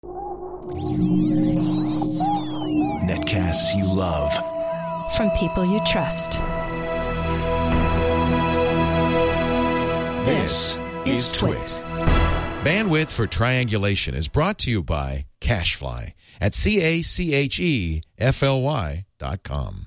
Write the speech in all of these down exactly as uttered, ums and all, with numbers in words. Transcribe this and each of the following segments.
Netcasts you love. From people you trust. This is Twit. Bandwidth for Triangulation is brought to you by CacheFly at C A C H E F L Y dot com.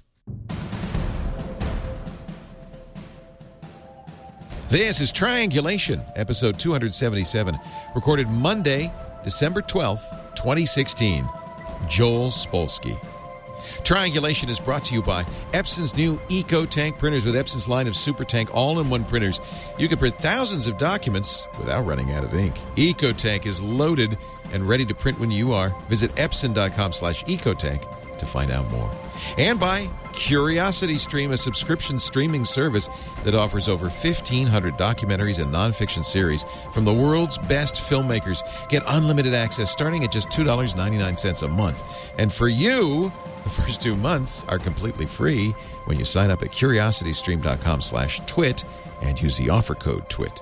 This is Triangulation, episode two seventy-seven, recorded Monday, December twelfth, twenty sixteen. Joel Spolsky. Triangulation is brought to you by Epson's new EcoTank printers. With Epson's line of Super Tank all-in-one printers, you can print thousands of documents without running out of ink. EcoTank is loaded and ready to print when you are. Visit Epson.com slash EcoTank to find out more. And by CuriosityStream, a subscription streaming service that offers over fifteen hundred documentaries and nonfiction series from the world's best filmmakers. Get unlimited access starting at just two dollars and ninety-nine cents a month. And for you, the first two months are completely free when you sign up at CuriosityStream.com slash twit and use the offer code TWIT.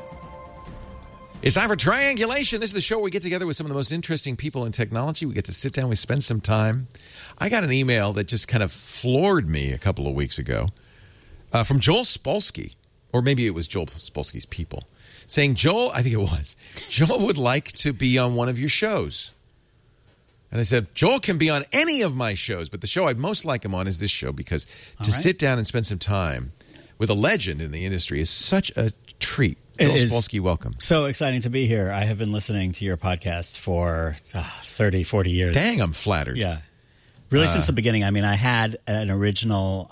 It's time for Triangulation. This is the show where we get together with some of the most interesting people in technology. We get to sit down, we spend some time. I got an email that just kind of floored me a couple of weeks ago uh, from Joel Spolsky, or maybe it was Joel Spolsky's people, saying, Joel, I think it was, Joel would like to be on one of your shows. And I said, Joel can be on any of my shows, but the show I'd most like him on is this show, because All to right. sit down and spend some time with a legend in the industry is such a treat. Joel Spolsky, welcome. So exciting to be here. I have been listening to your podcast for uh, thirty, forty years. Dang, I'm flattered. Yeah. Really, uh, since the beginning. I mean, I had an original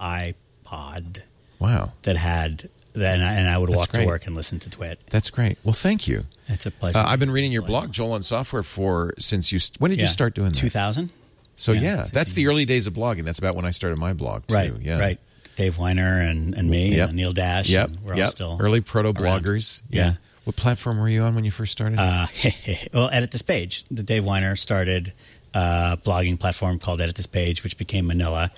iPod. Wow. That had, and I, and I would That's walk great. to work and listen to Twit. That's great. Well, thank you. It's a pleasure. Uh, I've been reading your blog, Joel on Software, for since you, when did yeah. you start doing that? two thousand. So yeah, yeah that's the early days of blogging. That's about when I started my blog too. Right, yeah. right. Dave Weiner and, and me yep. and Neil Dash. Yep, and we're yep. all still early proto-bloggers. Yeah. yeah. What platform were you on when you first started? Uh, well, Edit This Page. The Dave Weiner started a blogging platform called Edit This Page, which became Manila.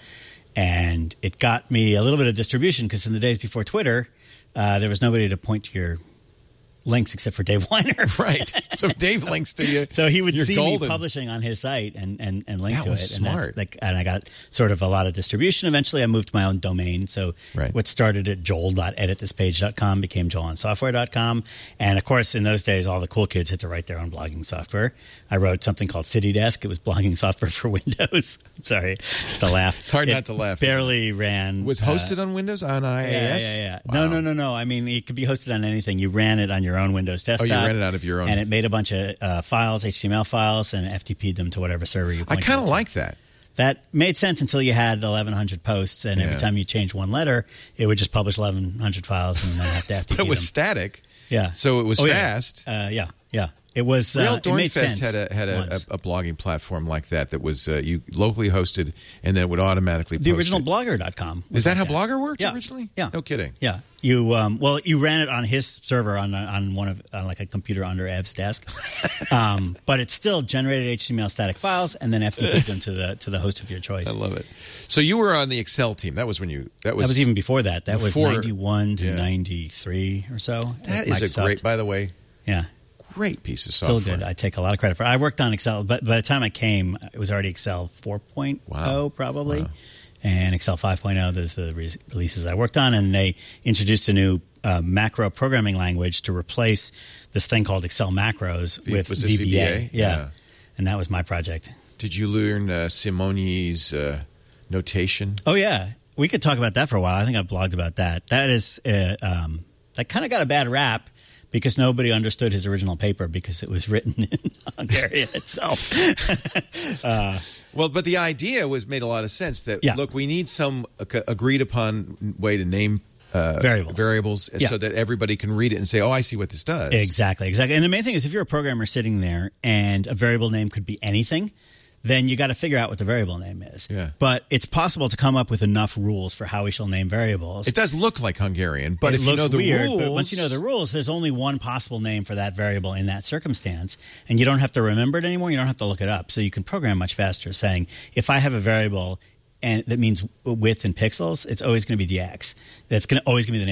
And it got me a little bit of distribution because in the days before Twitter, uh, there was nobody to point to your links except for Dave Weiner. Right. So if Dave links to you, so he would you're see golden. me publishing on his site and, and, and link that to was it. Smart. And, that's like, and I got sort of a lot of distribution. Eventually, I moved to my own domain. So right. what started at joel dot edit this page dot com became joel on software dot com. And of course, in those days, all the cool kids had to write their own blogging software. I wrote something called CityDesk. It was blogging software for Windows. Sorry to laugh. It's hard it not to laugh. Barely ran. Was hosted uh, on Windows, on I I S? Yeah, yeah, yeah. Wow. No, no, no, no. I mean, it could be hosted on anything. You ran it on your own Windows desktop. Oh, you ran it out of your own. And it made a bunch of uh, files, H T M L files, and F T P'd them to whatever server you I pointed kind of to. like that. That made sense until you had eleven hundred posts, and Yeah. every time you changed one letter, it would just publish eleven hundred files, and then have to F T P But it was them. static. Yeah. So it was oh, fast. Yeah. Uh, yeah, yeah. It was. Real Uh, it made Dornfest sense had a had a, a, once. a blogging platform like that that was uh, you locally hosted and then it would automatically The post original it. blogger dot com. Is that like how Blogger worked Yeah. originally? Yeah. No kidding. Yeah. You um, well, you ran it on his server on on one of on like a computer under Ev's desk, um, but it still generated H T M L static files and then F T P'd them to the to the host of your choice. I love it. So you were on the Excel team. That was when you. That was. That was even before that. That before, was ninety-one to yeah. ninety-three or so. That at is a Microsoft. great. By the way, Yeah. great piece of Still software. good. I take a lot of credit for it. I worked on Excel, but by the time I came, it was already Excel four point oh Wow. probably. Wow. And Excel five point oh, those are the re- releases I worked on. And they introduced a new uh, macro programming language to replace this thing called Excel macros V- with was this V B A. V B A? Yeah. Yeah. And that was my project. Did you learn uh, Simone's uh, notation? Oh, yeah. We could talk about that for a while. I think I blogged about that. That is, uh, um, that kind of got a bad rap because nobody understood his original paper because it was written in Hungarian itself. uh, Well, but the idea was made a lot of sense that, Yeah. look, we need some uh, agreed upon way to name uh, Variables. variables Yeah. so that everybody can read it and say, oh, I see what this does. Exactly, exactly. And the main thing is if you're a programmer sitting there and a variable name could be anything, then you got to figure out what the variable name is. Yeah. But it's possible to come up with enough rules for how we shall name variables. It does look like Hungarian, but it if you looks know the weird, rules... but once you know the rules, there's only one possible name for that variable in that circumstance, and you don't have to remember it anymore. You don't have to look it up, so you can program much faster. Saying if I have a variable and that means width in pixels, it's always going to be the x. That's going to always give me the name of the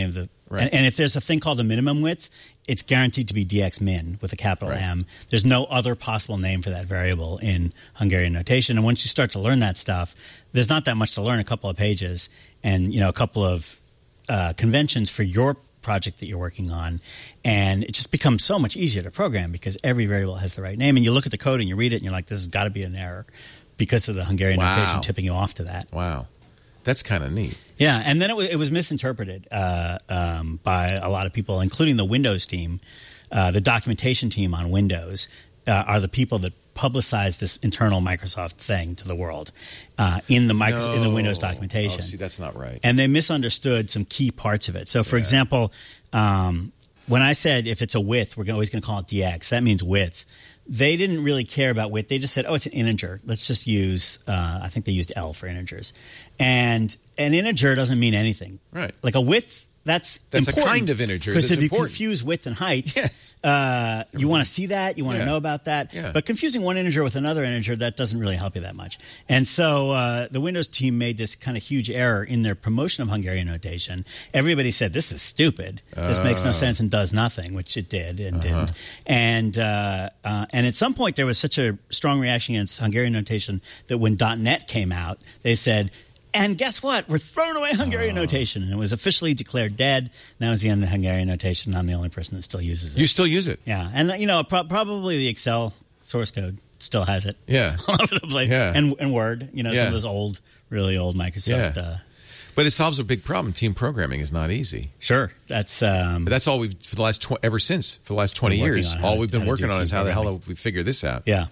Right. And, and if there's a thing called a minimum width, it's guaranteed to be D X min with a capital Right. M. There's no other possible name for that variable in Hungarian notation. And once you start to learn that stuff, there's not that much to learn, a couple of pages and, you know, a couple of uh, conventions for your project that you're working on. And it just becomes so much easier to program because every variable has the right name. And you look at the code and you read it and you're like, this has got to be an error because of the Hungarian Wow. notation tipping you off to that. Wow. That's kind of neat. Yeah, and then it was, it was misinterpreted uh, um, by a lot of people, including the Windows team. Uh, the documentation team on Windows uh, are the people that publicize this internal Microsoft thing to the world uh, in the micro- in the Windows documentation. Oh, see, that's not right. And they misunderstood some key parts of it. So, for Yeah. example, um, when I said if it's a width, we're always going to call it D X. That means width. They didn't really care about width. They just said, oh, it's an integer. Let's just use, uh, I think they used L for integers. And an integer doesn't mean anything. Right. Like a width, that's That's a important. kind of integer Because that's if you important. confuse width and height, Yes. uh, you want to see that. You want to Yeah. know about that. Yeah. But confusing one integer with another integer, that doesn't really help you that much. And so uh, the Windows team made this kind of huge error in their promotion of Hungarian notation. Everybody said, this is stupid. This makes no sense and does nothing, which it did and Uh-huh. didn't. And, uh, uh, and at some point, there was such a strong reaction against Hungarian notation that when .NET came out, they said, and guess what? We're throwing away Hungarian Oh. notation. And it was officially declared dead. And that was the end of Hungarian notation. I'm the only person that still uses it. You still use it? Yeah, and you know, pro- probably the Excel source code still has it. Yeah. all over the place. Yeah. And, and Word, you know, Yeah. some of those old, really old Microsoft. Yeah. Uh, But it solves a big problem. Team programming is not easy. sure, that's um, But that's all we've, for the last, tw- ever since, for the last twenty Been working years, on how all to- we've been how to working do on team is how the hell programming. have we figured this out. yeah.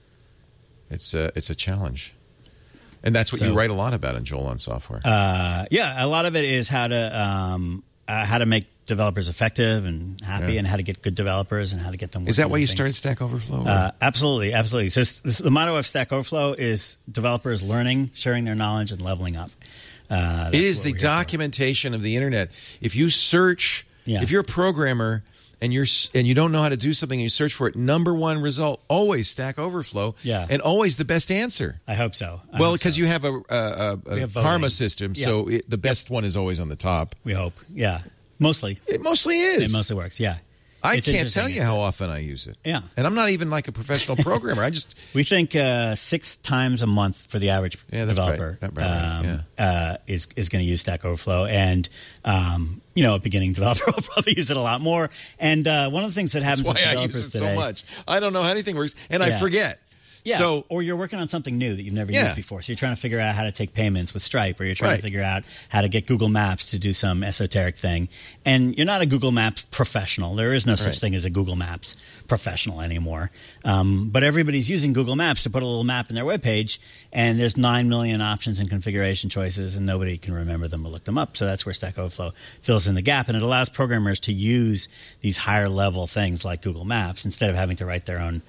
It's a, it's a challenge. And that's what So- you write a lot about in Joel on Software. Uh, yeah, a lot of it is how to um, uh, how to make developers effective and happy, Yeah. and how to get good developers and how to get them. is that working why on you things. started Stack Overflow? Uh, absolutely, absolutely. So this, this, the motto of Stack Overflow is developers learning, sharing their knowledge, and leveling up. Uh, it that's is what the we're here for. documentation of the internet. If you search, Yeah. if you're a programmer and you're s- and you don't know how to do something and you search for it, number one result always Stack Overflow. Yeah. And always the best answer. I hope so. I Well, hope because so. you have a, a, a, We a have voting. karma system, so it, the best one is always on the top. we hope, yeah, mostly It mostly is. it mostly works. Yeah, I It's can't interesting. tell you how often I use it. Yeah. And I'm not even like a professional programmer. I just, we think uh, six times a month for the average Yeah, that's developer right. Right, right, um, yeah. uh, is is going to use Stack Overflow, and um, you know, a beginning developer will probably use it a lot more. And uh, one of the things that happens that's with why I developers use it today, so much. I don't know how anything works, and I Yeah. forget. Yeah, So, or you're working on something new that you've never Yeah. used before. So you're trying to figure out how to take payments with Stripe, or you're trying Right. to figure out how to get Google Maps to do some esoteric thing. And you're not a Google Maps professional. There is no such Right. thing as a Google Maps professional anymore. Um, but everybody's using Google Maps to put a little map in their webpage, and there's nine million options and configuration choices, and nobody can remember them or look them up. So that's where Stack Overflow fills in the gap, and it allows programmers to use these higher level things like Google Maps instead of having to write their own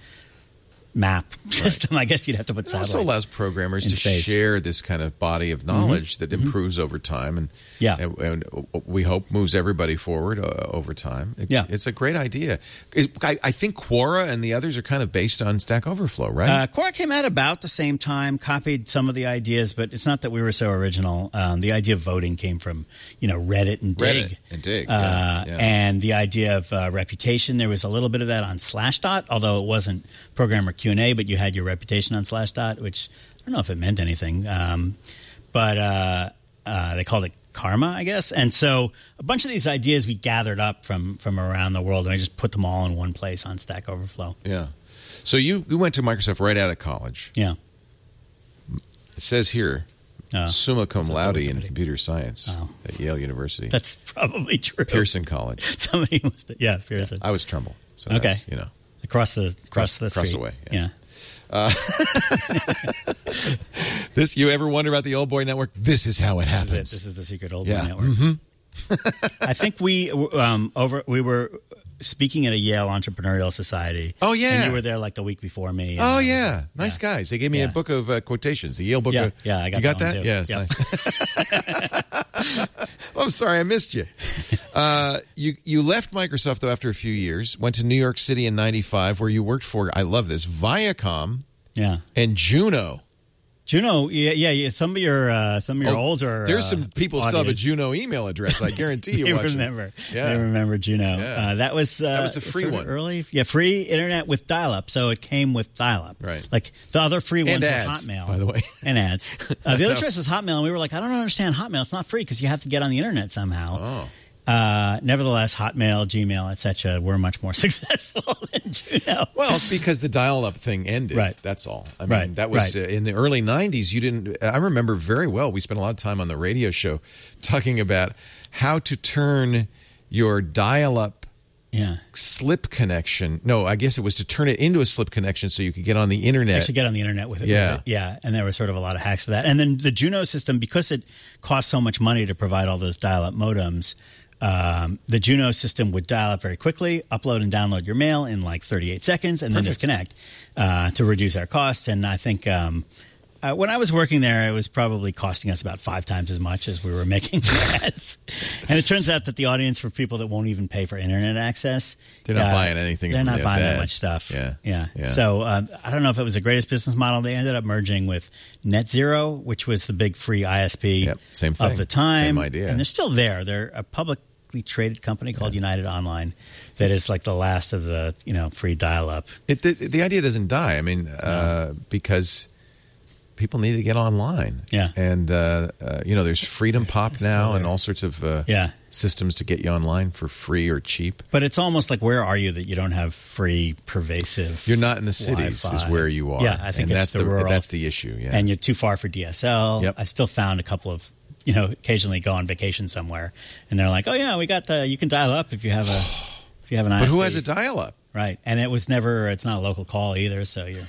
map system. I guess you'd have to put it also satellites. allows programmers in to space. share this kind of body of knowledge that improves over time, and Yeah. and, and we hope moves everybody forward uh, over time. It, Yeah. it's a great idea. It, I, I think Quora and the others are kind of based on Stack Overflow, right? Uh, Quora came out about the same time, copied some of the ideas, but it's not that we were so original. Um, the idea of voting came from, you know, Reddit and Dig. Reddit and Dig, Uh, yeah, yeah. And the idea of uh, reputation, there was a little bit of that on Slashdot, although it wasn't programmer Q and A, but you had your reputation on Slashdot, which I don't know if it meant anything. Um, but uh, uh, they called it Karma, I guess. And so a bunch of these ideas we gathered up from, from around the world, and I just put them all in one place on Stack Overflow. yeah. So you, you went to Microsoft right out of college. Yeah. It says here, Uh, summa cum so laude in everybody- computer science Oh. at Yale University. That's probably true. Pearson College. Somebody must have, yeah, Pearson. I was Trumbull. So Okay. that's, you know. Across the across the across street. the way, Yeah. yeah. This, you ever wonder about the Old Boy Network? This is how it This is happens. it. This is the secret old Yeah. boy network. I think we um, over we were speaking at a Yale Entrepreneurial Society. Oh, yeah. And you were there like the week before me. and I Oh was yeah, like- nice yeah. guys. They gave me Yeah. a book of uh, quotations, the Yale book. Yeah, of, yeah, I got you got that that. one, too. Yeah, it's Yep. nice. I'm sorry, I missed you. Uh, you you left Microsoft though after a few years. Went to New York City in ninety-five, where you worked for. I love this Viacom Yeah. and Juno. Juno, yeah, yeah, yeah. Some of your, uh, some of your Oh, older. There's uh, some people still have a audience. Juno email address. I guarantee you. They watching. remember. Yeah. They remember Juno. Yeah. Uh, that was uh, That was the free sort of one. Early, yeah, free internet with dial-up. So it came with dial-up. Right. Like the other free And ones ads, were Hotmail, by the way. and ads. Uh, the other how- choice was Hotmail, and we were like, I don't understand Hotmail. It's not free because you have to get on the internet somehow. Oh. Uh, nevertheless, Hotmail, Gmail, et cetera, were much more successful than Juno. Well, it's because the dial-up thing ended. Right. That's all. I mean, Right, that was right. uh, in the early nineties. You didn't. I remember very well. We spent a lot of time on the radio show talking about how to turn your dial-up Yeah. slip connection. No, I guess it was to turn it into a slip connection so you could get on the internet. Actually get on the internet with it. Yeah. with it. Yeah. And there were sort of a lot of hacks for that. And then the Juno system, because it cost so much money to provide all those dial-up modems, um, the Juno system would dial up very quickly, upload and download your mail in like thirty-eight seconds, and then disconnect uh, to reduce our costs. And I think um, uh, when I was working there, it was probably costing us about five times as much as we were making ads. And it turns out that the audience for people that won't even pay for internet access, They're not uh, buying anything They're from not those buying that ads. much stuff. Yeah. Yeah. Yeah. So um, I don't know if it was the greatest business model. They ended up merging with NetZero, which was the big free I S P Yep, same thing. of the time. Same idea. And they're still there. They're a publicly traded company called United Online that is like the last of the, you know, free dial-up. It, the, the idea doesn't die. I mean, uh, because people need to get online. Yeah. And, uh, uh, you know, there's Freedom Pop now and all sorts of uh, Yeah. systems to get you online for free or cheap. But it's almost like, where are you that you don't have free, pervasive You're not in the cities Wi-Fi? is where you are. Yeah, I think and it's that's the, the rural. that's the issue. Yeah. And you're too far for D S L. Yep. I still found a couple of, you know, occasionally go on vacation somewhere, and they're like, "Oh yeah, we got the. You can dial up if you have a, if you have an I S P." but who has a dial-up? Right, and it was never. It's not a local call either, so you're.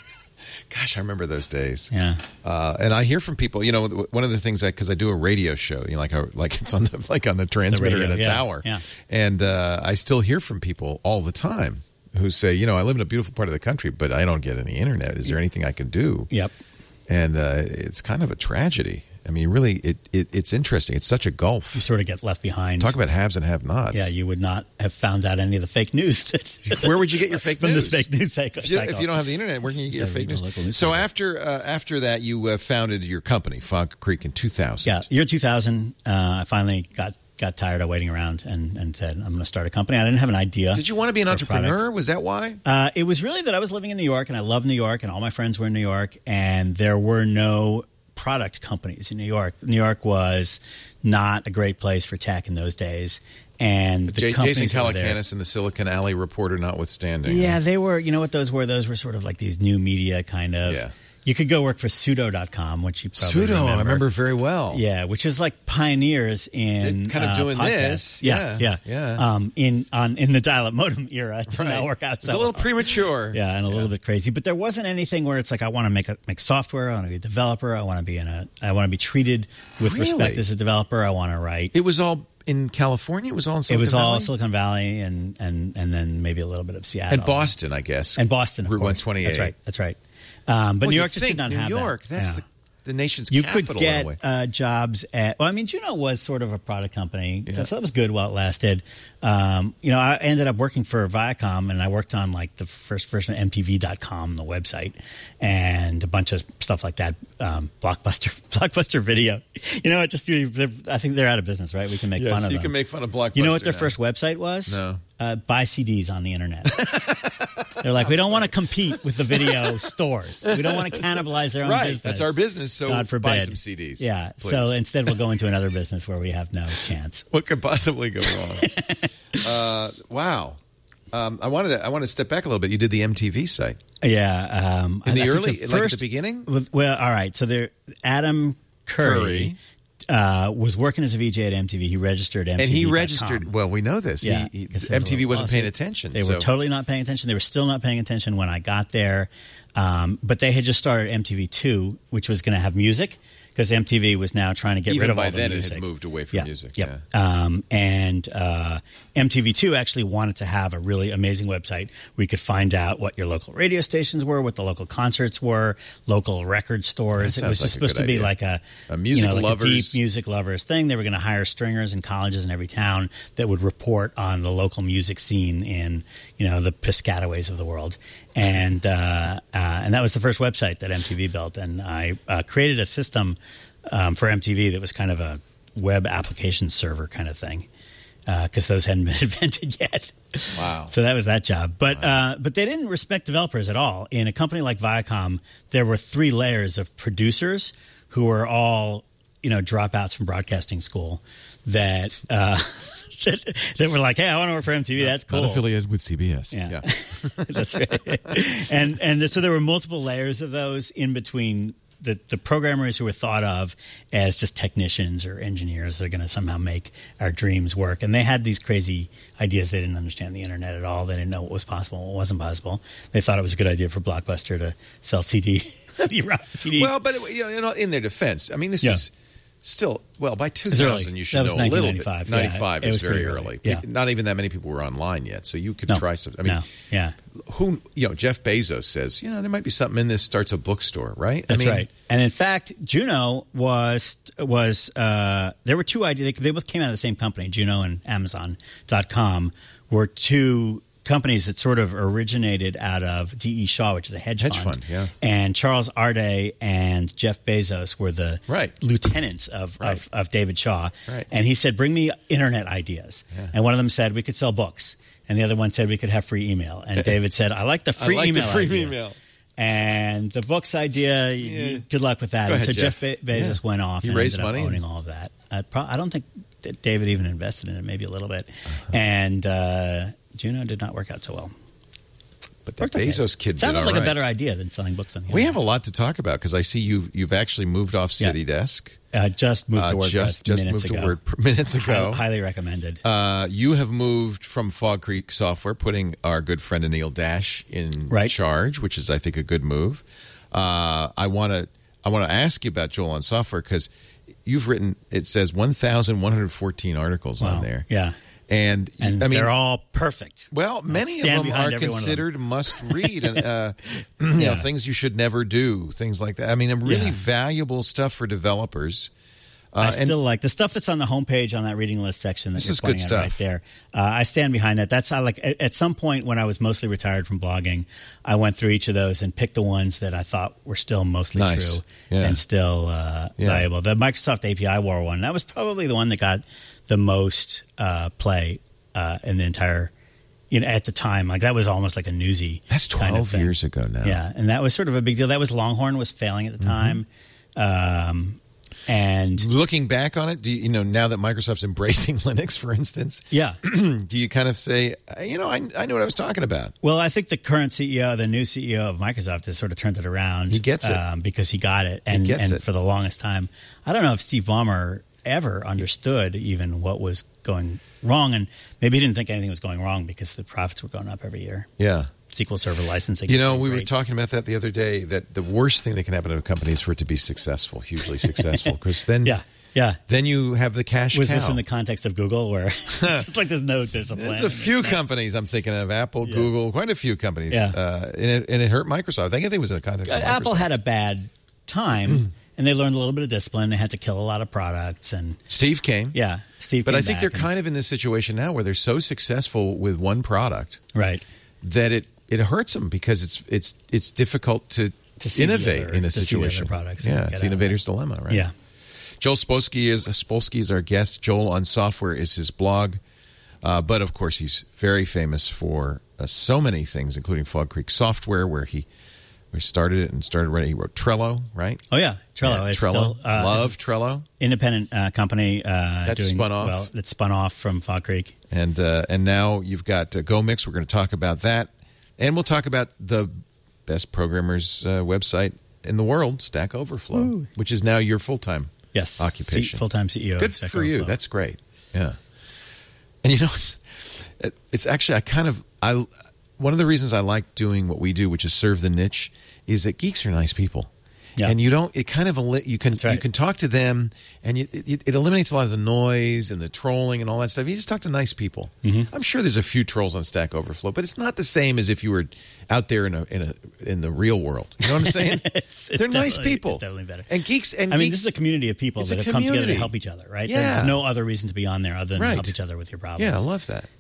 Gosh, I remember those days. Yeah. Uh, and I hear from people. You know, one of the things I because I do a radio show. You know, like a, like it's on the like on the transmitter radio, in a yeah, tower. yeah. And uh, I still hear from people all the time who say, you know, I live in a beautiful part of the country, but I don't get any internet. Is there anything I can do? Yep. And uh, it's kind of a tragedy. I mean, really, it, it it's interesting. It's such a gulf. You sort of get left behind. Talk about haves and have-nots. Yeah, you would not have found out any of the fake news. That, Where would you get your fake from news? this fake news cycle? If you, if you don't have the internet, where can you get your Yeah, fake read the news? local news So cycle. after uh, after that, you uh, founded your company, Fog Creek, in two thousand. Yeah, year two thousand, uh, I finally got got tired of waiting around and, and said, I'm going to start a company. I didn't have an idea. Did you want to be an for a entrepreneur? product. Was that why? Uh, it was really that I was living in New York, and I love New York, and all my friends were in New York, and there were no product companies in New York. New York was not a great place for tech in those days, and the J- companies Jason were there. Calacanis and the Silicon Alley Reporter notwithstanding. Yeah, they were. You know what those were? Those were sort of like these new media kind of. Yeah. You could go work for pseudo dot com, which you probably Pseudo, remember. I remember very well. Yeah, which is like pioneers in They're kind of uh, doing podcasts. this. Yeah, Yeah, yeah, yeah. Um, in on in the dial-up modem era, it did not work out. It's so a little well. premature. Yeah, and a little bit crazy, but there wasn't anything where it's like I want to make a, make software. I want to be a developer. I want to be in a. I want to be treated with Really? respect as a developer. I want to write. It was all in California. It was all in It Silicon was all Valley? Silicon Valley and and and then maybe a little bit of Seattle and Boston, I guess, and Boston, of Route course. one twenty-eight. That's right. That's right. Um, but Well, New you'd York just think did not New have York. that. That's Yeah. the, the nation's You capital. could in a get way. uh, jobs at. Well, I mean, Juno was sort of a product company, Yeah. so that was good while it lasted. Um, you know, I ended up working for Viacom, and I worked on like the first version of M T V dot com, the website, and a bunch of stuff like that. Um, Blockbuster, Blockbuster Video. You know, it just I think they're out of business, right? We can make Yes, fun of you them. can make fun of Blockbuster. You know what their now. first website was? No. Uh, buy C Ds on the internet. They're like, we don't want to compete with the video stores. We don't want to cannibalize their own Right, business. that's our business, so God forbid. buy some C Ds, Yeah. please. So instead, we'll go into another business where we have no chance. What could possibly go wrong? uh, wow. Um, I wanted to. I want to step back a little bit. You did the M T V site Yeah. Um, in the I think early, the like at first- the beginning. with- well, all right. So there, Adam Curry, Curry. Uh, was working as a V J at M T V. He registered M T V And he dot com. registered. Well, we know this. Yeah, He, he, 'cause there M T V was a wasn't paying lawsuit. attention. They so. were totally not paying attention. They were still not paying attention when I got there. Um, but they had just started M T V two, which was going to have music because M T V was now trying to get Even rid of by all the then, it music. had moved away from yeah, music, Yep. Um, and uh, M T V two actually wanted to have a really amazing website where you could find out what your local radio stations were, what the local concerts were, local record stores. That It was sounds just like a supposed good to be idea. like a, A music you know, like lovers- a deep music lovers thing. They were going to hire stringers in colleges in every town that would report on the local music scene in, you know, the Piscataways of the world. And uh, uh, and that was the first website that M T V built. And I uh, created a system um, for M T V that was kind of a web application server kind of thing, because uh, those hadn't been invented yet. Wow. So that was that job. But wow. uh, but they didn't respect developers at all. In a company like Viacom, there were three layers of producers who were all, you know, dropouts from broadcasting school that uh, that, that were like, hey, I want to work for M T V. That's cool. Not affiliated with C B S. Yeah, Yeah. that's right. And and so there were multiple layers of those in between. The, the programmers who were thought of as just technicians or engineers that are going to somehow make our dreams work. And they had these crazy ideas. They didn't understand the internet at all. They didn't know what was possible, what wasn't possible. They thought it was a good idea for Blockbuster to sell C D, C D, C Ds. Well, but you know, you know, in their defense, I mean, this Yeah. is still, well, by two was early. thousand, you should That was know a little bit. nineteen ninety-five, yeah. ninety-five It was was very pretty early. early, yeah. Not even that many people were online yet, so you could No. try some. I mean, no, yeah. who, you know, Jeff Bezos says, you know, there might be something in this, starts a bookstore, right? That's I mean, right. And in fact, Juno was was uh, there were two ideas. They, they both came out of the same company. Juno and Amazon dot com were two companies that sort of originated out of D E. Shaw, which is a hedge, Hedge fund. fund, yeah. And Charles Ardai and Jeff Bezos were the Right. lieutenants of, Right. of, of David Shaw. Right. And he said, bring me internet ideas. Yeah. And one of them said we could sell books. And the other one said we could have free email. And David said, I like the free I like email the free idea. email. And the books idea, Yeah. good luck with that. Go and ahead, so Jeff, Jeff. Be- Bezos Yeah. went off He and raised ended up money owning all of that. I, pro- I don't think that David even invested in it, maybe a little bit. Uh-huh. And uh, Juno did not work out so well. But that Worked okay. Bezos kid did Sounded all like right. a better idea than selling books on the We internet. have a lot to talk about because I see you, you've actually moved off Yeah. CityDesk. Uh, just moved to Uh, WordPress just just minutes moved ago. to Word minutes ago. Hi- highly recommended. Uh, you have moved from Fog Creek Software, putting our good friend Anil Dash in Right. charge, which is, I think, a good move. Uh, I want to I want to ask you about Joel on Software because you've written, it says one thousand one hundred fourteen articles Wow. on there. Yeah. And, And I mean, they're all perfect. well, many of stand them behind are every one of them. considered must read, and uh, you know, Yeah. things you should never do, things like that. I mean, really Yeah. valuable stuff for developers. Uh, I and- still like the stuff that's on the homepage on that reading list section that This you're is good pointing at right stuff. there. Uh, I stand behind that. That's how, like, at, at some point when I was mostly retired from blogging, I went through each of those and picked the ones that I thought were still mostly Nice. true Yeah. and still uh, Yeah. valuable. The Microsoft A P I War one, that was probably the one that got the most uh, play uh, in the entire. You know, at the time, like that was almost like a newsy. That's kind of twelve thing. years ago now. Yeah, and that was sort of a big deal. That was Longhorn was failing at the time. Um, and Looking back on it, do you, you know, now that Microsoft's embracing Linux, for instance, yeah, do you kind of say, uh, you know, I, I knew what I was talking about? well, I think the current C E O, the new C E O of Microsoft, has sort of turned it around. He gets it. um, because he got it, and gets and it. for the longest time, I don't know if Steve Ballmer ever understood even what was going wrong, and maybe he didn't think anything was going wrong because the profits were going up every year. Yeah. S Q L Server licensing. You is know, doing we were great. talking about that the other day, that the worst thing that can happen to a company is for it to be successful, hugely successful, because then, Yeah, yeah. then you have the cash Was cow. this in the context of Google, where it's just like there's no discipline? There's a few companies I'm thinking of, Apple, Yeah. Google, quite a few companies. Yeah. Uh, and, it, and it hurt Microsoft. I think it was in the context of Apple Microsoft. had a bad time, and they learned a little bit of discipline. They had to kill a lot of products, and Steve came. yeah, Steve. But came I think back they're and- kind of in this situation now where they're so successful with one product right. that it, it hurts them because it's it's it's difficult to, To see the innovate other- in a to see the other situation. products and yeah, get it's the out of innovator's dilemma, right? Yeah. Joel Spolsky is Spolsky is our guest. Joel on Software is his blog, uh, but of course he's very famous for uh, so many things, including Fog Creek Software, where he we started it and started writing. He wrote Trello, right? Oh yeah, Trello. Yeah, is Trello. Still, uh, Love is Trello, independent uh, company uh, That's doing spun off. well. That spun off from Fog Creek. and uh, and now you've got uh, GoMix. We're going to talk about that, and we'll talk about the best programmers uh, website in the world, Stack Overflow, Ooh. which is now your full time Yes, occupation. full time C E O. Good of Stack for you. Overflow. That's great. Yeah. And you know, it's it's actually I kind of I one of the reasons I like doing what we do, which is serve the niche, is that geeks are nice people. Yeah. And you don't. It kind of eli- you can right. you can talk to them, and you, it, it eliminates a lot of the noise and the trolling and all that stuff. You just talk to nice people. Mm-hmm. I'm sure there's a few trolls on Stack Overflow, but it's not the same as if you were out there in a in a in the real world. You know what I'm saying? It's- it's They're nice definitely- people. it's definitely better. And geeks and I mean, geeks, this is a community of people It's that a have come together to community. help each other, right? Yeah. There's no other reason to be on there other than Right. to help each other with your problems. Yeah, I love that.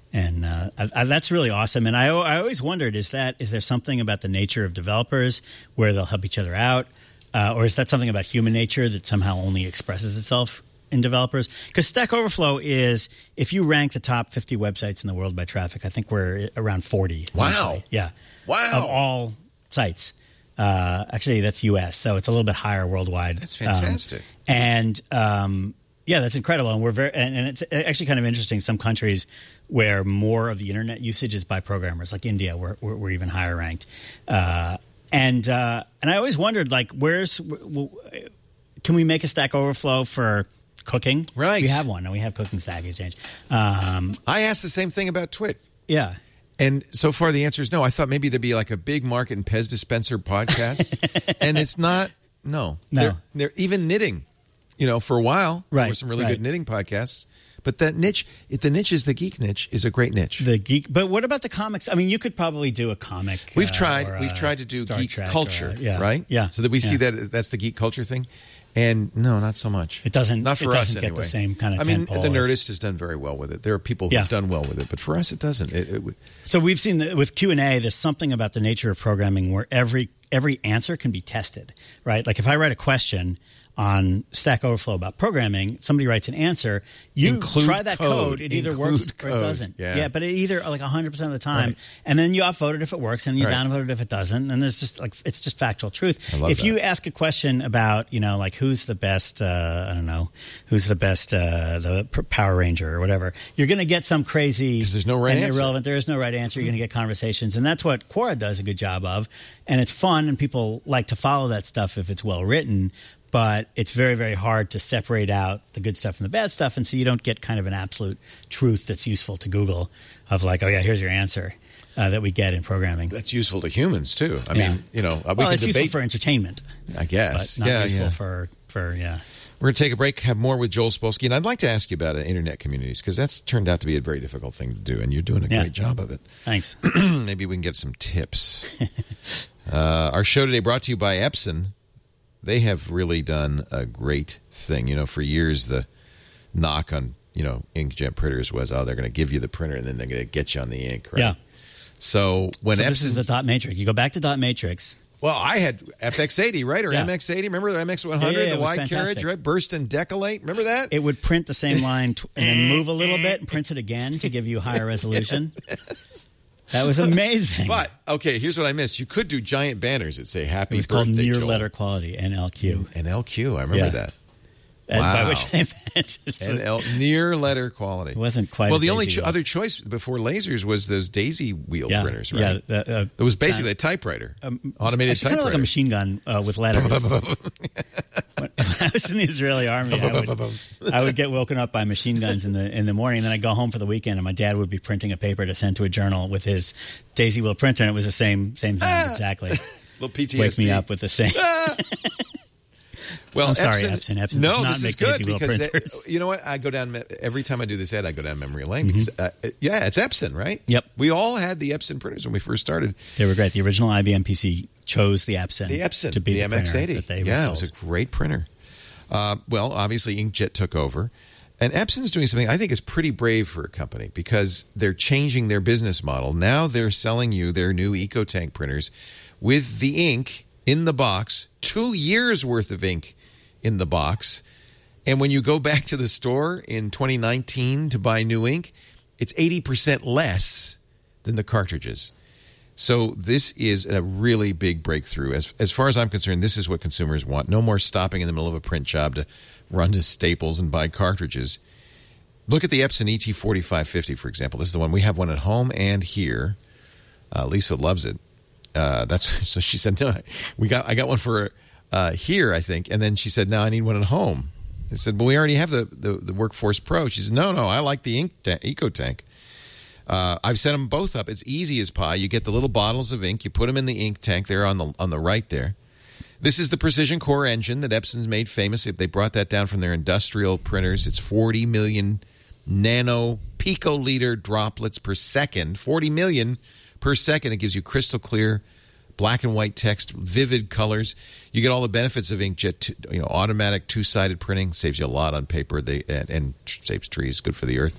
And uh, I, I, that's really awesome. And I, I always wondered, is that is there something about the nature of developers where they'll help each other out? Uh, or is that something about human nature that somehow only expresses itself in developers? Because Stack Overflow is, if you rank the top fifty websites in the world by traffic, I think we're around forty. Wow. Usually. Yeah. Wow. Of all sites. Uh, actually, that's U S, so it's a little bit higher worldwide. That's fantastic. Um, and um, yeah, that's incredible. And we're very, and, and it's actually kind of interesting. Some countries where more of the internet usage is by programmers, like India, we're, we're, we're even higher ranked. Uh, and uh, and I always wondered, like, where's w- w- can we make a Stack Overflow for cooking? Right. We have one, and we have Cooking Stack Exchange. Um, I asked the same thing about Twit. yeah. And so far, the answer is no. I thought maybe there'd be like a big market in Pez dispenser podcasts, and it's not. No, No. They're, they're even knitting. You know, for a while, there Right, were some really right. good knitting podcasts. But that niche, if the niche is the geek niche, is a great niche. The geek, but what about the comics? I mean, you could probably do a comic. We've uh, tried. or We've a tried to do Star geek Trek culture, or a- yeah, right? Yeah, So that we see yeah. that that's the geek culture thing. And no, not so much. It doesn't- Not for it doesn't us get anyway. the same kind of I mean, tentpole the as- Nerdist has done very well with it. There are people who've Yeah. done well with it, but for us, it doesn't. It, it, So we've seen that with Q and A, there's something about the nature of programming where every every answer can be tested, right? Like if I write a question on Stack Overflow about programming, somebody writes an answer, you Include try that code, code. it either Include works or code. it doesn't. Yeah. but it either like one hundred percent of the time, Right. and then you upvote it if it works, and you Right. downvote it if it doesn't, and there's just like it's just factual truth. I love if that. you ask a question about, you know, like who's the best, uh, I don't know, who's the best uh, the P- Power Ranger or whatever, you're going to get some crazy 'Cause there's no right and answer. irrelevant. There is no right answer. You're going to get conversations, and that's what Quora does a good job of, and it's fun, and people like to follow that stuff if it's well written. But it's very, very hard to separate out the good stuff from the bad stuff, and so you don't get kind of an absolute truth that's useful to Google of like, oh yeah, here's your answer uh, that we get in programming. that's useful to humans too. I Yeah. mean, you know, we well, could it's useful debate. for entertainment, I guess. but not yeah, useful yeah. for for yeah. We're going to take a break, have more with Joel Spolsky, and I'd like to ask you about uh, internet communities because that's turned out to be a very difficult thing to do, and you're doing a Yeah. great job of it. Thanks. Maybe we can get some tips. uh, our show today brought to you by Epson. They have really done a great thing. You know, for years the knock on, you know, inkjet printers was, oh, they're going to give you the printer and then they're going to get you on the ink, right? Yeah. So when So Epson, this is the dot matrix. You go back to dot matrix. well, I had F X eighty, right, or Yeah. M X eighty. Remember the M X one hundred, Yeah, yeah, yeah, the it was wide fantastic. carriage, right? Burst and decolate. Remember that? It would print the same line tw- and then move a little bit and print it again to give you higher resolution. That was amazing. But okay, here's what I missed. You could do giant banners that say "Happy it was Birthday, called near Joel." letter quality, N L Q. And L Q. I remember Yeah. that. And by Wow. which they meant it's And a- L, near letter quality. It wasn't quite Well, a the only daisy cho- wheel. other choice before lasers was those daisy wheel yeah, printers, right? Yeah, uh, uh, It was basically a typewriter, automated it's kind of typewriter. like a machine gun uh, with letters. When I was in the Israeli army, I would, I would get woken up by machine guns in the in the morning, and then I'd go home for the weekend, and my dad would be printing a paper to send to a journal with his daisy wheel printer, and it was the same same sound exactly. Little P T S D. Wake me up with the same. Well, I'm sorry, Epson. Epson no, does not this is make good daisy wheel because uh, printers. you know what? I go down me- every time I do this ad. I go down memory lane because uh, yeah, it's Epson, right? Yep. We all had the Epson printers when we first started. They were great. The original I B M P C chose the Epson. The Epson, to be the, the, M X eighty. printer that they Yeah, it sold. was a great printer. Uh, well, obviously inkjet took over, and Epson's doing something I think is pretty brave for a company because they're changing their business model. Now they're selling you their new EcoTank printers with the ink in the box, two years worth of ink in the box. And when you go back to the store in twenty nineteen to buy new ink, it's eighty percent less than the cartridges. So this is a really big breakthrough. As as far as I'm concerned, this is what consumers want. No more stopping in the middle of a print job to run to Staples and buy cartridges. Look at the Epson E T forty-five fifty, for example. This is the one. We have one at home and here. Uh, Lisa loves it. Uh, that's so she said, no, we got I got one for uh, here, I think. And then she said, no, I need one at home. I said, but we already have the, the, the Workforce Pro. She said, no, no, I like the ink ta- EcoTank. Uh, I've set them both up. It's easy as pie. You get the little bottles of ink. You put them in the ink tank there on the on the right there. This is the Precision Core engine that Epson's made famous. They brought that down from their industrial printers. It's forty million nano picoliter droplets per second. forty million per second. It gives you crystal clear black and white text, vivid colors. You get all the benefits of inkjet, you know, automatic two-sided printing. Saves you a lot on paper they, and, and saves trees. Good for the earth.